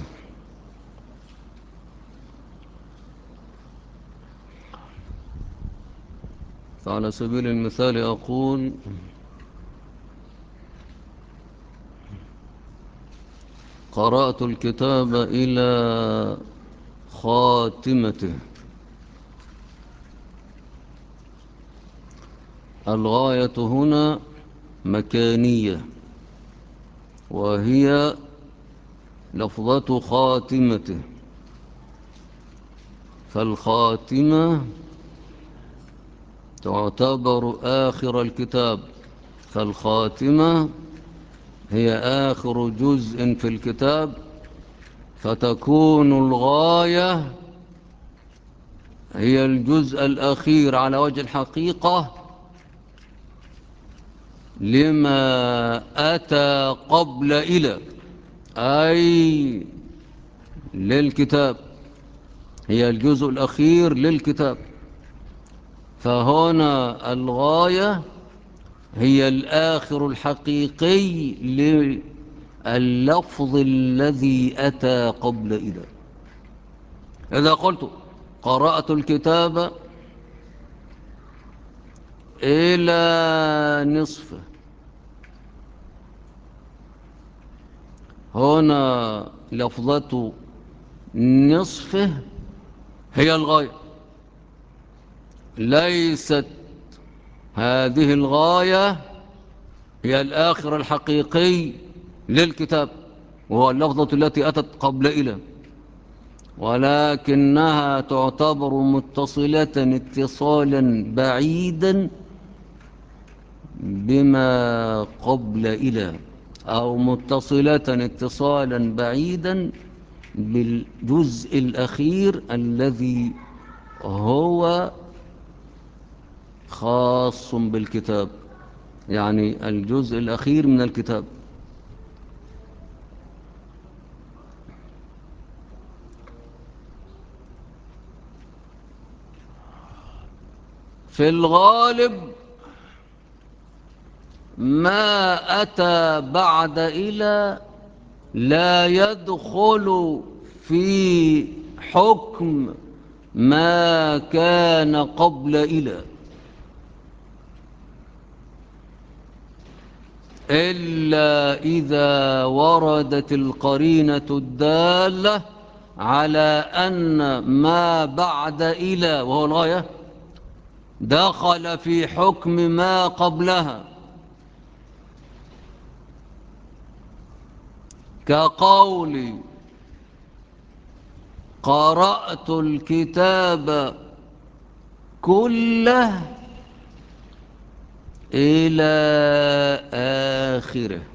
فعلى سبيل المثال أقول قرأت الكتاب إلى خاتمته. الغاية هنا مكانية، وهي لفظة خاتمته. فالخاتمة تعتبر آخر الكتاب، فالخاتمة هي آخر جزء في الكتاب، فتكون الغاية هي الجزء الأخير على وجه الحقيقة لما أتى قبل إلى، أي للكتاب، هي الجزء الأخير للكتاب. فهنا الغاية هي الآخر الحقيقي لللفظ الذي أتى قبل إلى. إذا قلت قرأت الكتاب إلى نصفه، هنا لفظة نصفه هي الغاية، ليست هذه الغاية هي الآخر الحقيقي للكتاب، وهو اللفظة التي أتت قبل إلى، ولكنها تعتبر متصلة اتصالا بعيدا بما قبل إلى، أو متصلة اتصالا بعيدا بالجزء الأخير الذي هو خاص بالكتاب، يعني الجزء الأخير من الكتاب. في الغالب ما أتى بعد إلى لا يدخل في حكم ما كان قبل إلى، إلا إذا وردت القرينة الدالة على أن ما بعد إلى وهو الغاية دخل في حكم ما قبلها، كقول قرأت الكتاب كله إلى آخره.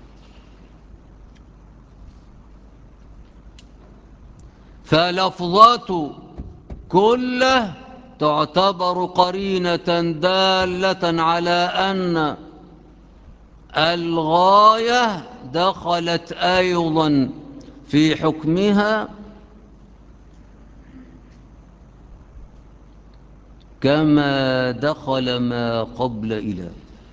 فلفظة كله تعتبر قرينة دالة على أن الغاية دخلت أيضا في حكمها كما دخل ما قبل إلى،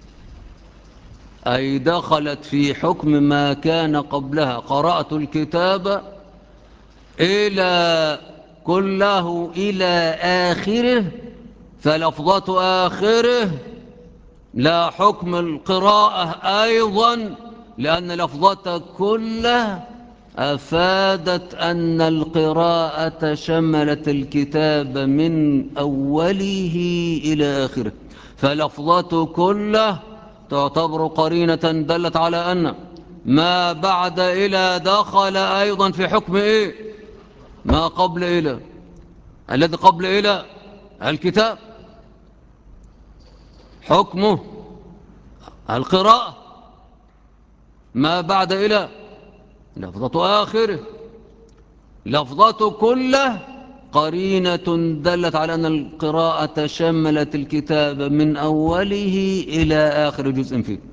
أي دخلت في حكم ما كان قبلها. قرأت الكتاب إلى كله إلى آخره، فلفظة آخره لا حكم القراءة أيضا، لأن لفظة كله أفادت أن القراءة شملت الكتاب من أوله إلى آخره. فلفظة كله تعتبر قرينة دلت على أن ما بعد إلى دخل أيضا في حكم إيه؟ ما قبل إلى. الذي قبل إلى الكتاب حكمه القراءة، ما بعد إلى لفظة آخره. لفظة كله قرينة دلت على أن القراءة شملت الكتاب من أوله إلى آخر جزء فيه.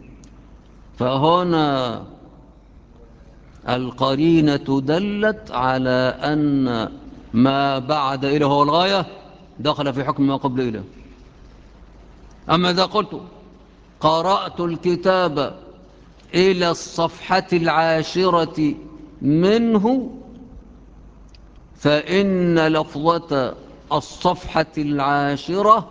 فهنا القرينة دلت على أن ما بعد إلى هو الغاية دخل في حكم ما قبل إلى. أما إذا قلت قرأت الكتاب إلى الصفحة العاشرة منه، فإن لفظة الصفحة العاشرة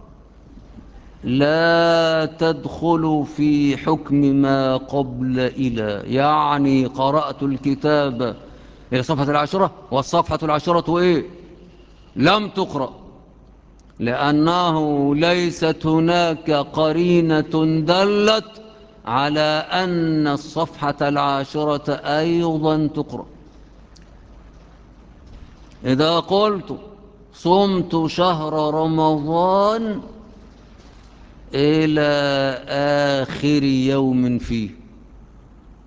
لا تدخل في حكم ما قبل إلى. يعني قرأت الكتاب إلى الصفحة العاشرة والصفحة العاشرة إيه؟ لم تقرأ، لأنه ليست هناك قرينة دلت على أن الصفحة العاشرة أيضا تقرأ. إذا قلت صمت شهر رمضان إلى آخر يوم فيه،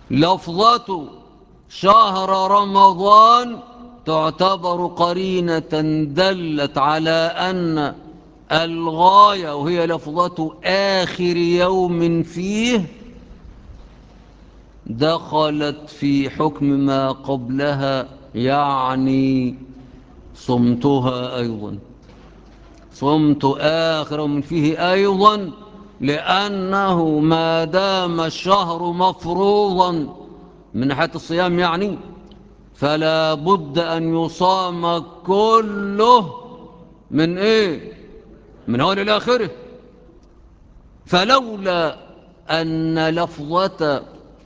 لفظة شهر رمضان تعتبر قرينة دلت على أن الغاية وهي لفظة آخر يوم فيه دخلت في حكم ما قبلها، يعني صمتها أيضا، صمت آخر يوم فيه أيضا، لأنه ما دام الشهر مفروضا من ناحية الصيام يعني، فلا بد أن يصام كله من إيه؟ من أول إلى آخره. فلولا أن لفظة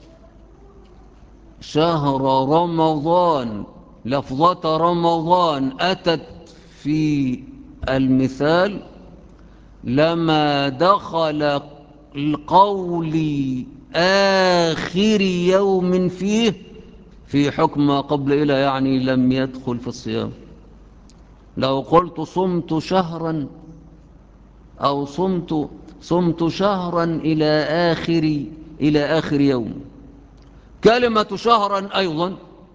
شهر رمضان لفظة رمضان أتت في المثال لما دخل القول آخر يوم فيه في حكم ما قبل إلى، يعني لم يدخل في الصيام. لو قلت صمت شهرا أو صمت صمت شهرا إلى آخر إلى آخر يوم، كلمة شهرا أيضا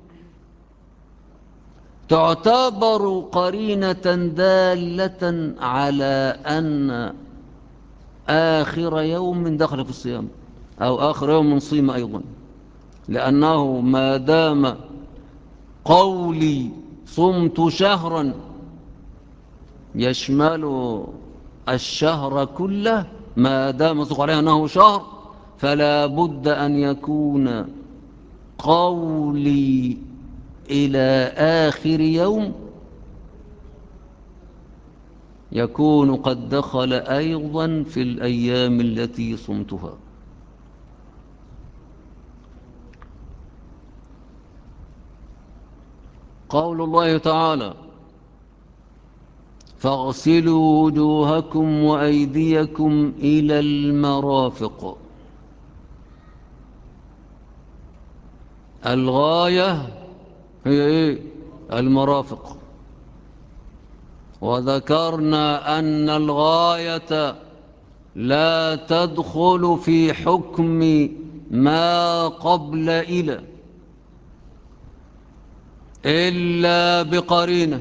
تعتبر قرينة دالة على أن آخر يوم دخل في الصيام أو آخر يوم صيم أيضا، لأنه ما دام قولي صمت شهرا يشمل الشهر كله، ما دام يطلق عليه أنه شهر فلا بد أن يكون قولي إلى آخر يوم يكون قد دخل أيضا في الأيام التي صمتها. قول الله تعالى: فاغسلوا وجوهكم وأيديكم إلى المرافق. الغاية هي إيه؟ المرافق. وذكرنا أن الغاية لا تدخل في حكم ما قبل إلى إلا بقرينة،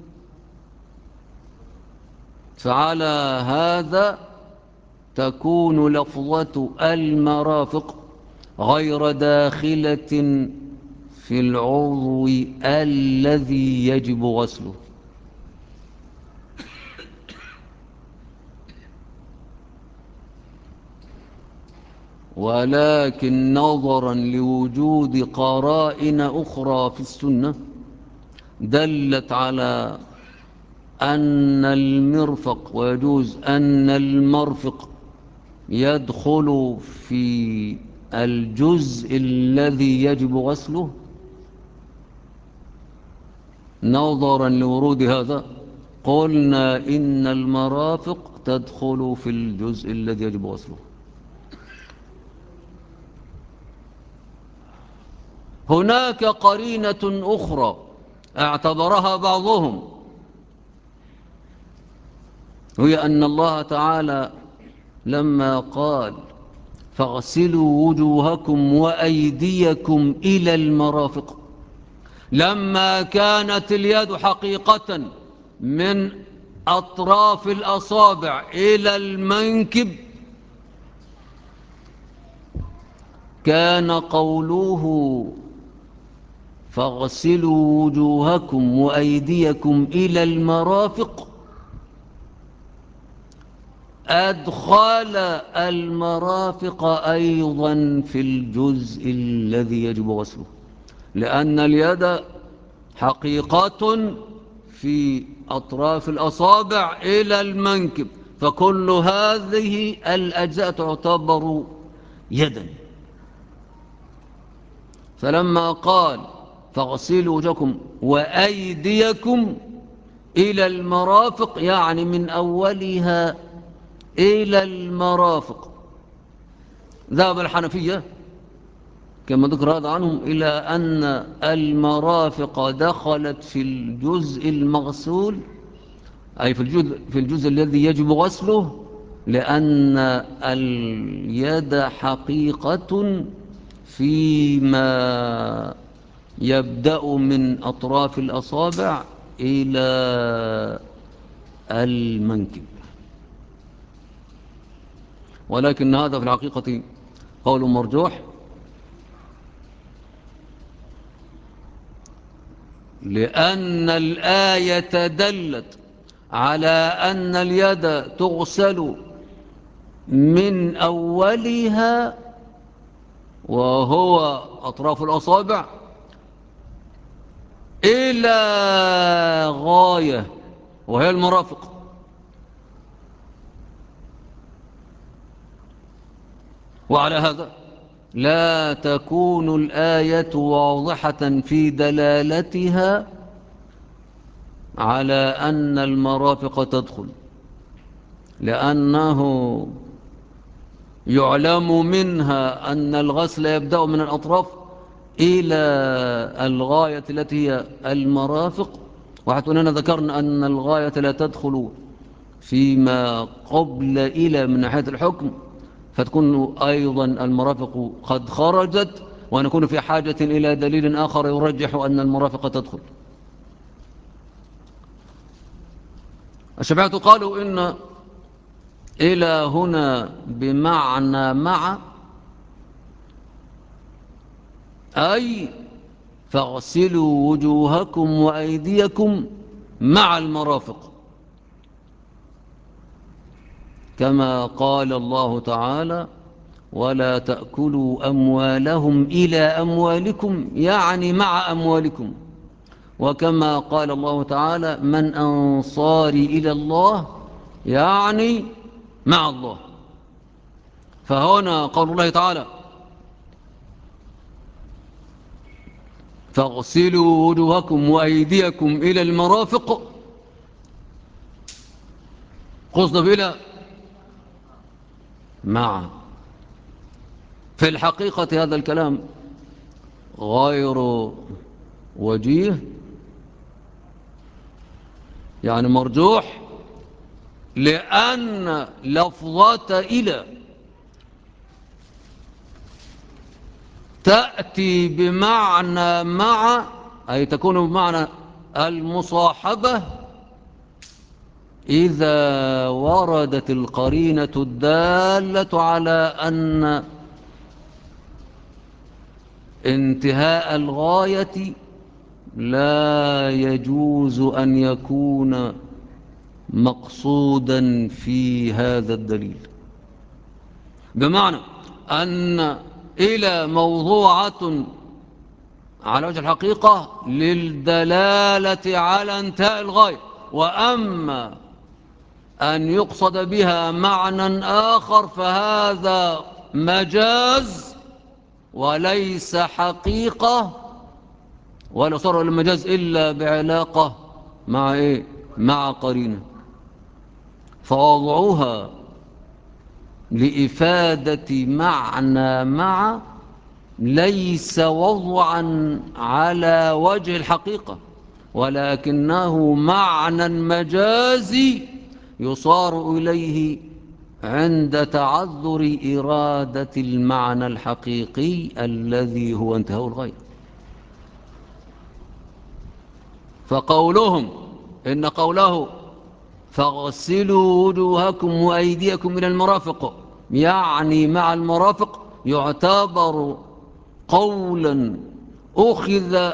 فعلى هذا تكون لفظة المرافق غير داخلة في العضو الذي يجب غسله. ولكن نظرا لوجود قرائن أخرى في السنة دلت على أن المرفق، ويجوز أن المرفق يدخل في الجزء الذي يجب غسله، نظرا لورود هذا قلنا إن المرافق تدخل في الجزء الذي يجب غسله. هناك قرينة أخرى اعتبرها بعضهم، وهي أن الله تعالى لما قال فاغسلوا وجوهكم وأيديكم إلى المرافق، لما كانت اليد حقيقة من أطراف الأصابع إلى المنكب، كان قوله فاغسلوا وجوهكم وأيديكم إلى المرافق أدخل المرافق أيضا في الجزء الذي يجب غسله، لأن اليد حقيقة في أطراف الأصابع إلى المنكب، فكل هذه الأجزاء تعتبر يدا. فلما قال فاغسلوا وجهكم وأيديكم إلى المرافق، يعني من أولها إلى المرافق، ذهب الحنفية كما ذكر هذا عنهم إلى أن المرافق دخلت في الجزء المغسول، أي في الجزء, في الجزء الذي يجب غسله، لأن اليد حقيقة فيما يبدأ من أطراف الأصابع إلى المنكب. ولكن هذا في الحقيقة قول مرجوح، لأن الآية دلت على أن اليد تغسل من أولها وهو أطراف الأصابع إلى غاية وهي المرافق. وعلى هذا لا تكون الآية واضحة في دلالتها على أن المرافق تدخل، لأنه يعلم منها أن الغسل يبدأ من الأطراف إلى الغاية التي هي المرافق. وحتى أننا ذكرنا أن الغاية لا تدخل فيما قبل إلى من ناحية الحكم، فتكون أيضا المرافق قد خرجت، ونكون في حاجة إلى دليل آخر يرجح أن المرافق تدخل. الشافعية قالوا إن إلى هنا بمعنى مع، أي فاغسلوا وجوهكم وأيديكم مع المرافق، كما قال الله تعالى ولا تأكلوا أموالهم إلى أموالكم، يعني مع أموالكم. وكما قال الله تعالى من أنصاري إلى الله، يعني مع الله. فهنا قول الله تعالى فاغسلوا وجوهكم وأيديكم إلى المرافق، قصد بلا مع. في الحقيقة هذا الكلام غير وجيه، يعني مرجوح، لأن لفظة إلى تأتي بمعنى مع، أي تكون بمعنى المصاحبة إذا وردت القرينة الدالة على أن انتهاء الغاية لا يجوز أن يكون مقصودا في هذا الدليل. بمعنى أن إلى موضوعة على وجه الحقيقة للدلالة على انتهاء الغاية، وأما أن يقصد بها معنى آخر فهذا مجاز وليس حقيقة، ولا صار المجاز إلا بعلاقة مع إيه؟ مع قرينة. فوضعوها لإفادة معنى مع ليس وضعا على وجه الحقيقة، ولكنه معنى مجازي يصار إليه عند تعذر إرادة المعنى الحقيقي الذي هو انتهاء الغاية. فقولهم إن قوله فاغسلوا وجوهكم وأيديكم إلى المرافق يعني مع المرافق يعتبر قولا أخذ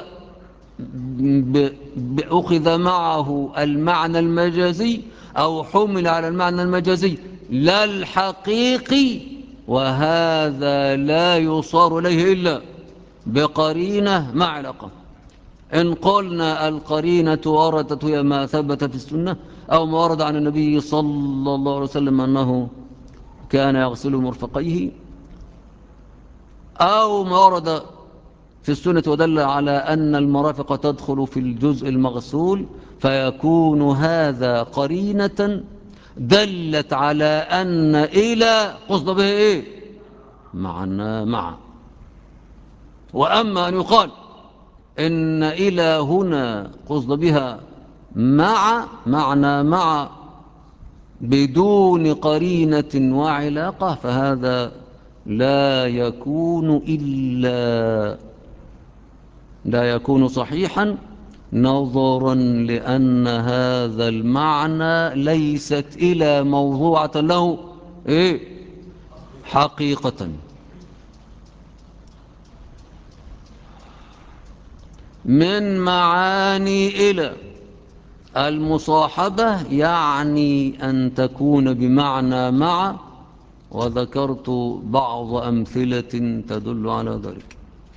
أخذ معه المعنى المجازي أو حمل على المعنى المجازي لا الحقيقي، وهذا لا يصار إليه إلا بقرينة مع علاقة. إن قلنا القرينة وردت هي ما ثبت في السنة أو ما ورد عن النبي صلى الله عليه وسلم أنه كان يغسل مرفقيه، أو ما ورد في السنة ودل على أن المرافق تدخل في الجزء المغسول، فيكون هذا قرينة دلت على أن إلى قصد به إيه؟ معنا مع. وأما أن يقال إن إلى هنا قصد بها مع معنى مع بدون قرينة وعلاقة، فهذا لا يكون إلا لا يكون صحيحا نظرا لأن هذا المعنى ليست إلى موضوعة له إيه حقيقة. من معاني إلى المصاحبة يعني أن تكون بمعنى مع، وذكرت بعض أمثلة تدل على ذلك.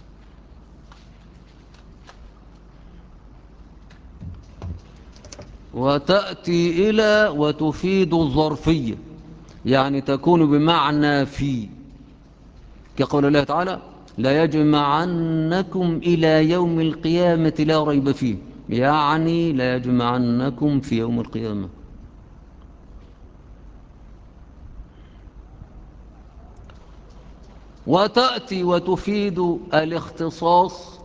وتأتي إلى وتفيد الظرفية يعني تكون بمعنى في، كقول الله تعالى لا يجمعنكم إلى يوم القيامة لا ريب فيه، يعني لا يجمعنكم في يوم القيامة. وتأتي وتفيد الاختصاص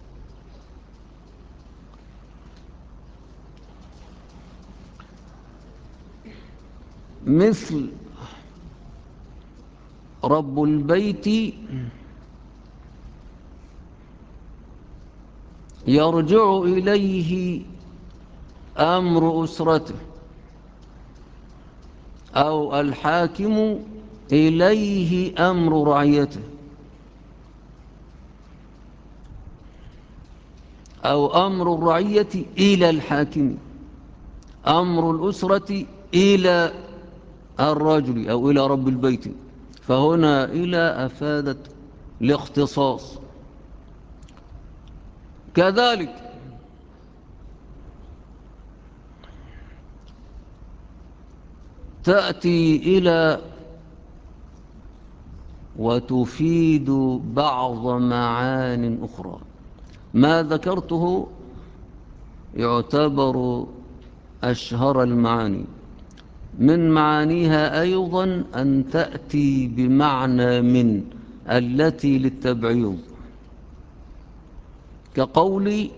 مثل رب البيت يرجع إليه أمر أسرته، أو الحاكم إليه أمر رعيته، أو أمر الرعية إلى الحاكم، أمر الأسرة إلى الرجل أو إلى رب البيت. فهنا إلى أفادت الاختصاص. كذلك تأتي إلى وتفيد بعض معان أخرى. ما ذكرته يعتبر أشهر المعاني. من معانيها أيضا أن تأتي بمعنى من التي للتبعيض، كقول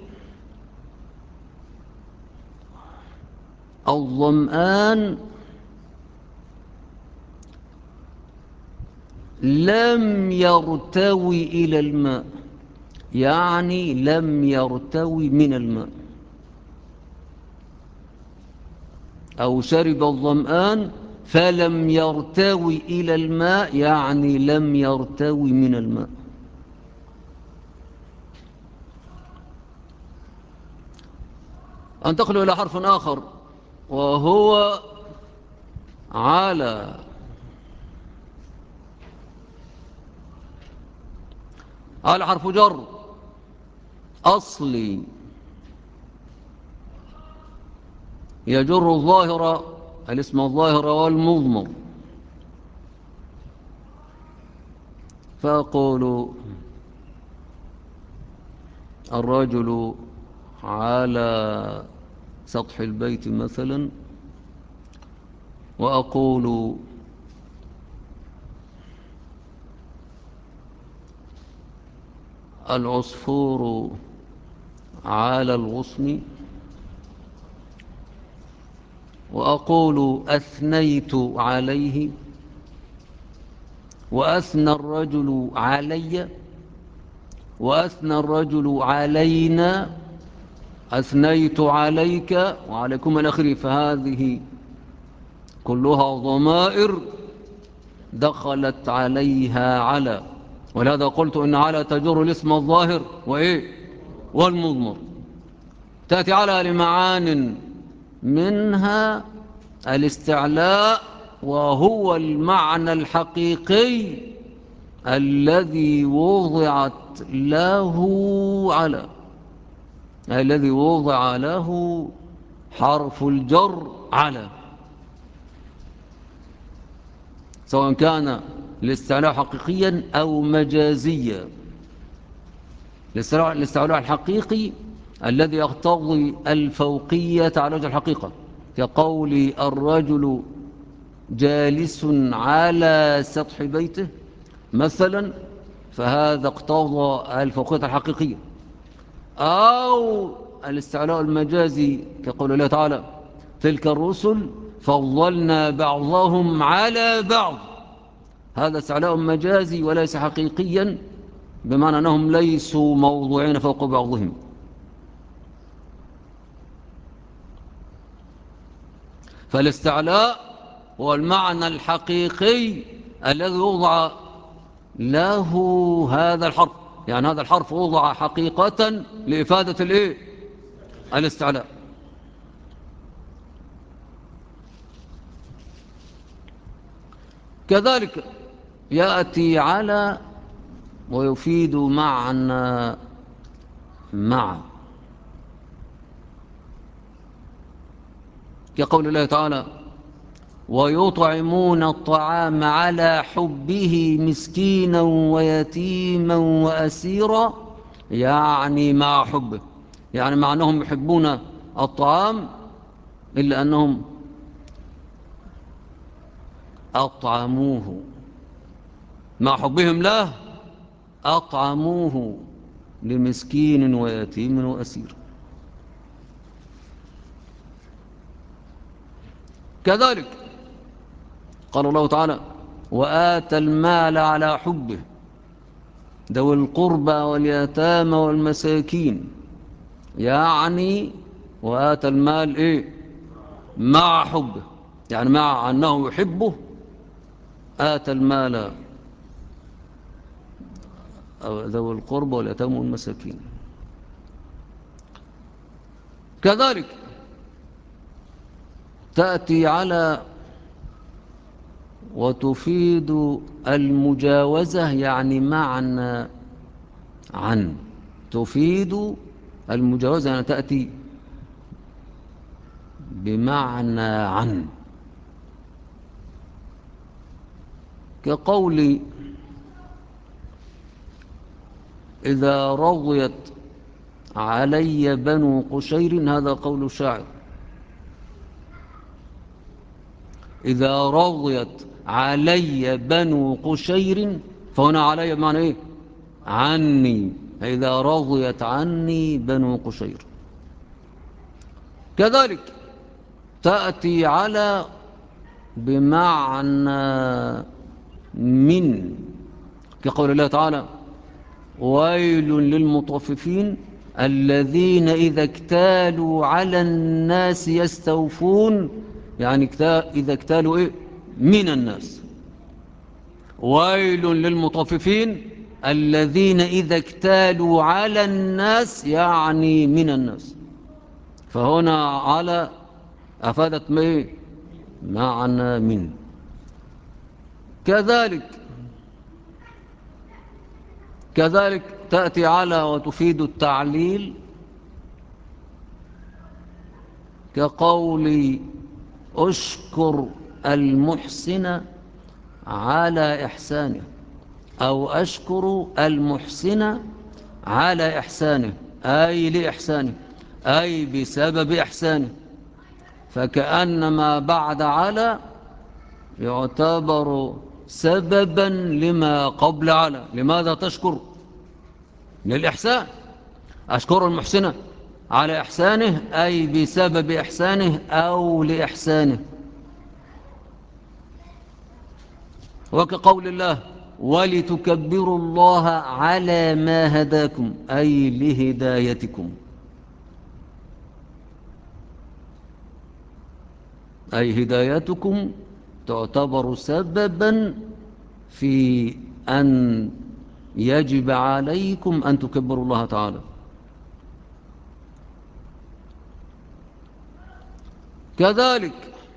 الظمآن لم يرتوي إلى الماء، يعني لم يرتوي من الماء. أو شرب الظمآن فلم يرتوي إلى الماء، يعني لم يرتوي من الماء. أنتقل إلى حرف آخر وهو على. على حرف جر أصلي يجر الظاهر الاسم الظاهر والمضمر. فأقول الرجل على سطح البيت مثلا، وأقول العصفور على الغصن، وأقول أثنيت عليه، وأثنى الرجل علي، وأثنى الرجل علينا، أثنيت عليك وعليكم الأخير. فهذه كلها ضمائر دخلت عليها على، ولهذا قلت إن على تجر الاسم الظاهر وإيه والمضمر. تأتي على لمعان منها الاستعلاء، وهو المعنى الحقيقي الذي وضعت له على، الذي وضع له حرف الجر على، سواء كان الاستعلاء حقيقيا أو مجازيا. الاستعلاء الحقيقي الذي يقتضي الفوقية على وجه الحقيقة، كقول الرجل جالس على سطح بيته مثلا، فهذا اقتضى الفوقية الحقيقية. أو الاستعلاء المجازي كقول الله تعالى تلك الرسل فضلنا بعضهم على بعض، هذا استعلاء مجازي وليس حقيقيا، بمعنى أنهم ليسوا موضوعين فوق بعضهم. فالاستعلاء هو المعنى الحقيقي الذي وضع له هذا الحرف، يعني هذا الحرف وضع حقيقة لإفادة الإيه؟ الاستعلاء. كذلك يأتي على ويفيد معنى مع، كقول الله تعالى: ويطعمون الطعام على حبه مسكينا ويتيما وأسيرا، يعني مع حبه، يعني مع أنهم يحبون الطعام إلا أنهم أطعموه، مع حبهم له أطعموه لمسكين ويتيم وأسير. كذلك قال الله تعالى: وآتى المال على حبه ذوي القربى واليتامى والمساكين، يعني وآتى المال إيه؟ مع حبه، يعني مع أنه يحبه آتى المال ذوي القربى واليتامى والمساكين. كذلك تأتي على وتفيد المجاوزة، يعني معنى عن، تفيد المجاوزة يعني تأتي بمعنى عن، كقول: إذا رضيت علي بنو قشير، هذا قول الشاعر، إذا رضيت علي بنو قشير، فهنا علي بمعنى إيه؟ عني، إذا رضيت عني بنو قشير. كذلك تأتي على بمعنى من، كقول الله تعالى: ويل للمطففين الذين إذا اكتالوا على الناس يستوفون، يعني إذا اكتالوا إيه؟ من الناس. ويل للمطففين الذين إذا اكتالوا على الناس، يعني من الناس. فهنا على أفادت ما معنى من. كذلك كذلك تأتي على وتفيد التعليل، كقول: أشكر المحسن على إحسانه، أو أشكر المحسن على إحسانه، أي لإحسانه، أي بسبب إحسانه. فكأنما بعد على يعتبر سببا لما قبل على. لماذا تشكر؟ للإحسان. أشكر المحسن على إحسانه، أي بسبب إحسانه أو لإحسانه. وكقول الله: ولتكبروا الله على ما هداكم، أي لهدايتكم، أي هدايتكم تعتبر سببا في أن يجب عليكم أن تكبروا الله تعالى. كذلك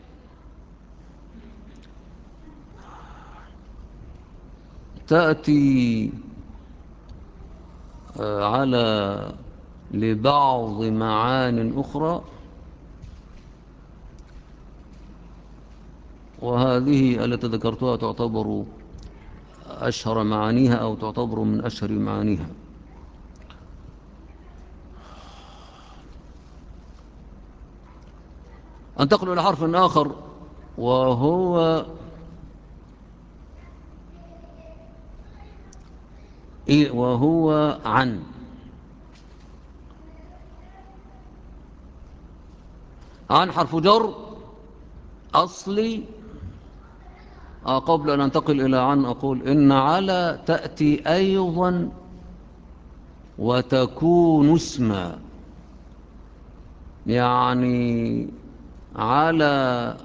تأتي على لبعض معان أخرى، وهذه التي ذكرتها تعتبر أشهر معانيها أو تعتبر من أشهر معانيها. أنتقل إلى حرف آخر، وهو وهو عن. عن حرف جر أصلي آه قبل أن أنتقل إلى عن أقول إن على تأتي أيضا وتكون اسما، يعني على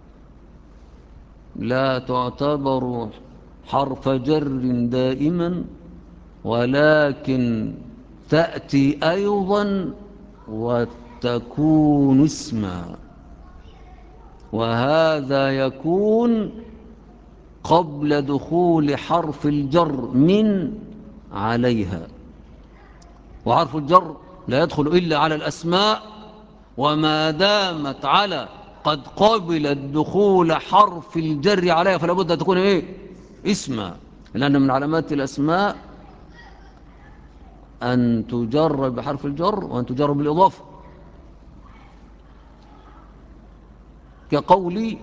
لا تعتبر حرف جر دائما، ولكن تأتي أيضا وتكون اسما، وهذا يكون قبل دخول حرف الجر من عليها. وحرف الجر لا يدخل إلا على الأسماء، وما دامت على قد قبلت دخول حرف الجر عليها فلا بد أن تكون إيه؟ اسما، لأن من علامات الأسماء أن تجر بحرف الجر وأن تجر بالإضافة، كقولي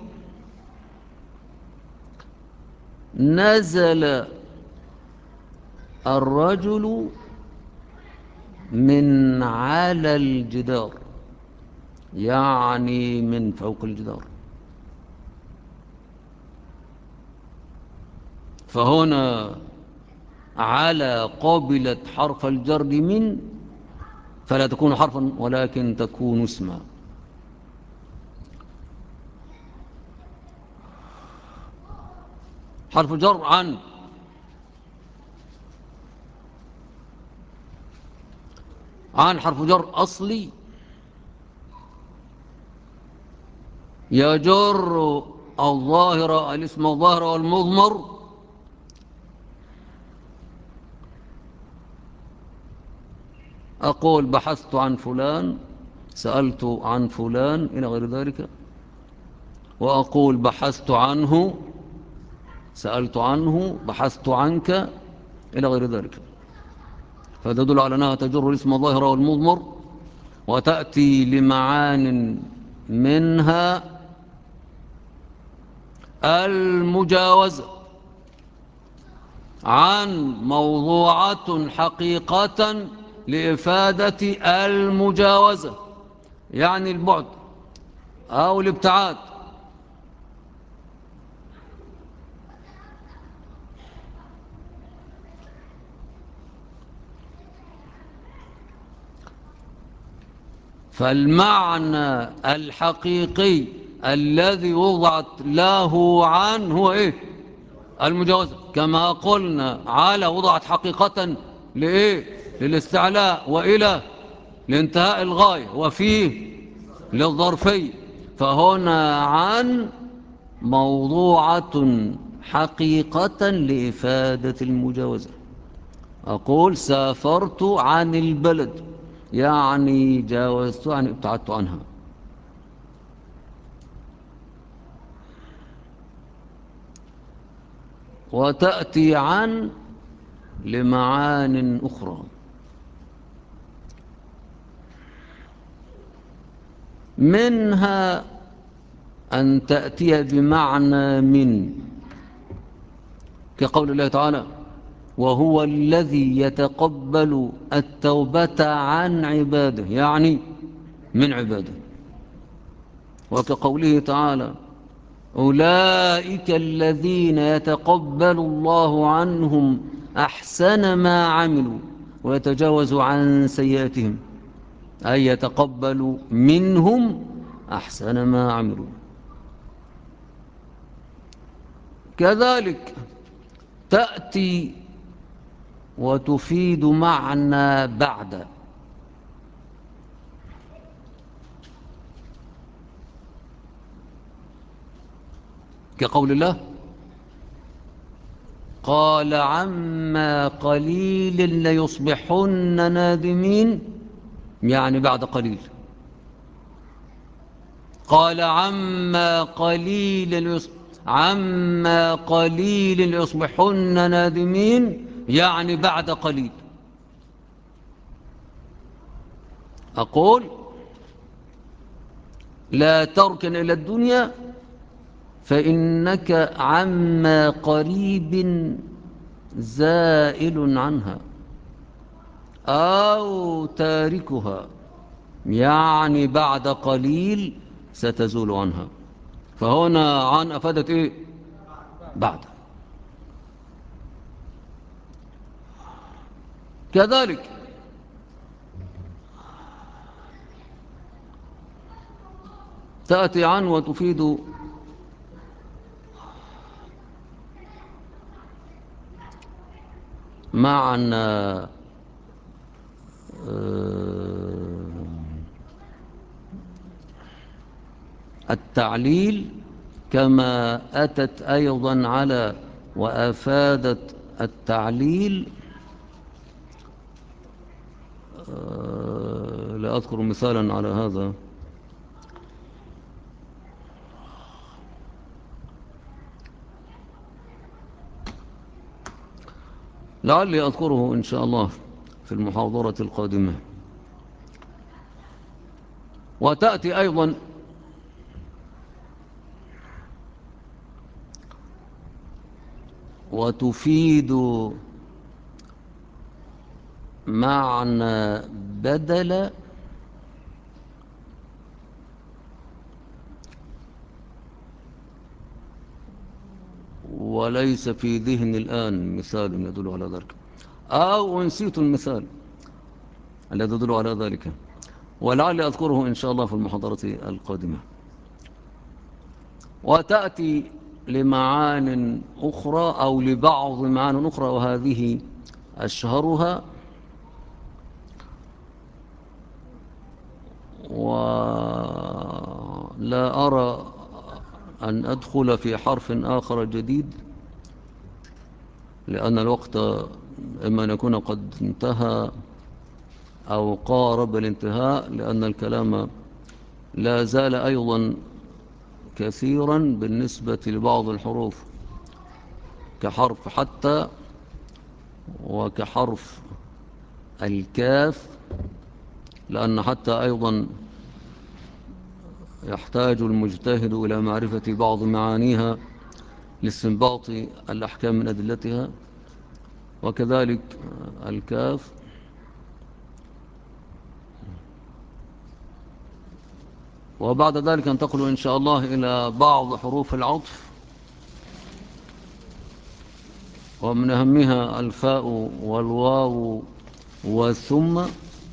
نزل الرجل من على الجدار، يعني من فوق الجدار. فهنا على قابلة حرف الجر من، فلا تكون حرفا ولكن تكون اسما. حرف الجر عن، عن حرف جر أصلي يجر الظاهر، الاسم الظاهر والمضمر، أقول بحثت عن فلان، سألت عن فلان إلى غير ذلك، وأقول بحثت عنه، سألت عنه، بحثت عنك إلى غير ذلك. فتدل على أنها تجر الاسم الظاهر والمضمر، وتأتي لمعان منها المجاوزة عن موضوعة حقيقة لإفادة المجاوزة، يعني البعد أو الابتعاد. فالمعنى الحقيقي الذي وضعت له عن هو إيه؟ المجاوزة. كما قلنا على وضعت حقيقة لإيه؟ للاستعلاء، وإلى لانتهاء الغاية، وفيه للظرفية. فهنا عن موضوعة حقيقة لإفادة المجاوزة. أقول سافرت عن البلد، يعني جاوزت، يعني ابتعدت عنها. وتأتي عن لمعان أخرى، منها أن تأتي بمعنى من، كقول الله تعالى وهو الذي يتقبل التوبة عن عباده، يعني من عباده. وكقوله تعالى أولئك الذين يتقبل الله عنهم أحسن ما عملوا ويتجاوز عن سيئاتهم، أي يتقبل منهم أحسن ما عملوا. كذلك تأتي وتفيد معنى بعد، كقول الله قال عما قليل ليصبحن نادمين، يعني بعد قليل. قال عما قليل ليص... عما قليل ليصبحن نادمين، يعني بعد قليل. أقول لا تركن إلى الدنيا فإنك عما قريب زائل عنها، أو تاركها، يعني بعد قليل ستزول عنها. فهنا عن أفادت إيه؟ بعد. كذلك تأتي عن وتفيد معنى التعليل، كما أتت أيضا على وأفادت التعليل. لا أذكر مثالا على هذا. لعلي أذكره إن شاء الله في المحاضرة القادمة. وتأتي أيضا وتفيد معنى بدل، وليس في ذهن الآن مثال يدل على ذلك، أو نسيت المثال الذي يدل على ذلك، ولعلي أذكره إن شاء الله في المحاضرة القادمة. وتأتي لمعان أخرى أو لبعض معان أخرى، وهذه أشهرها، ولا أرى أن أدخل في حرف آخر جديد، لأن الوقت إما أن يكون قد انتهى أو قارب الانتهاء، لأن الكلام لا زال أيضا كثيرا بالنسبة لبعض الحروف، كحرف حتى، وكحرف الكاف، لأن حتى أيضا يحتاج المجتهد إلى معرفة بعض معانيها لاستنباط الأحكام من أدلتها، وكذلك الكاف. وبعد ذلك ننتقل إن شاء الله إلى بعض حروف العطف، ومن أهمها الفاء والواو والثم،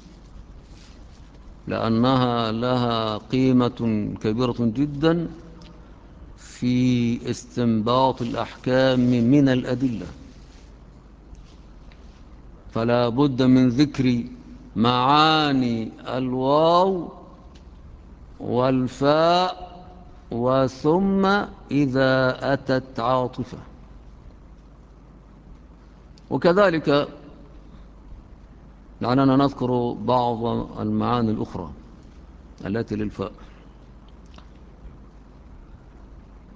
لأنها لها قيمة كبيرة جدا في استنباط الأحكام من الأدلة، فلا بد من ذكر معاني الواو والفاء وثم إذا أتت عاطفة. وكذلك لعلنا نذكر بعض المعاني الأخرى التي للفاء.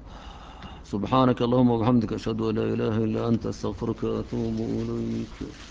سبحانك اللهم وبحمدك، أشهد أن لا إله إلا أنت، أستغفرك وأتوب إليك.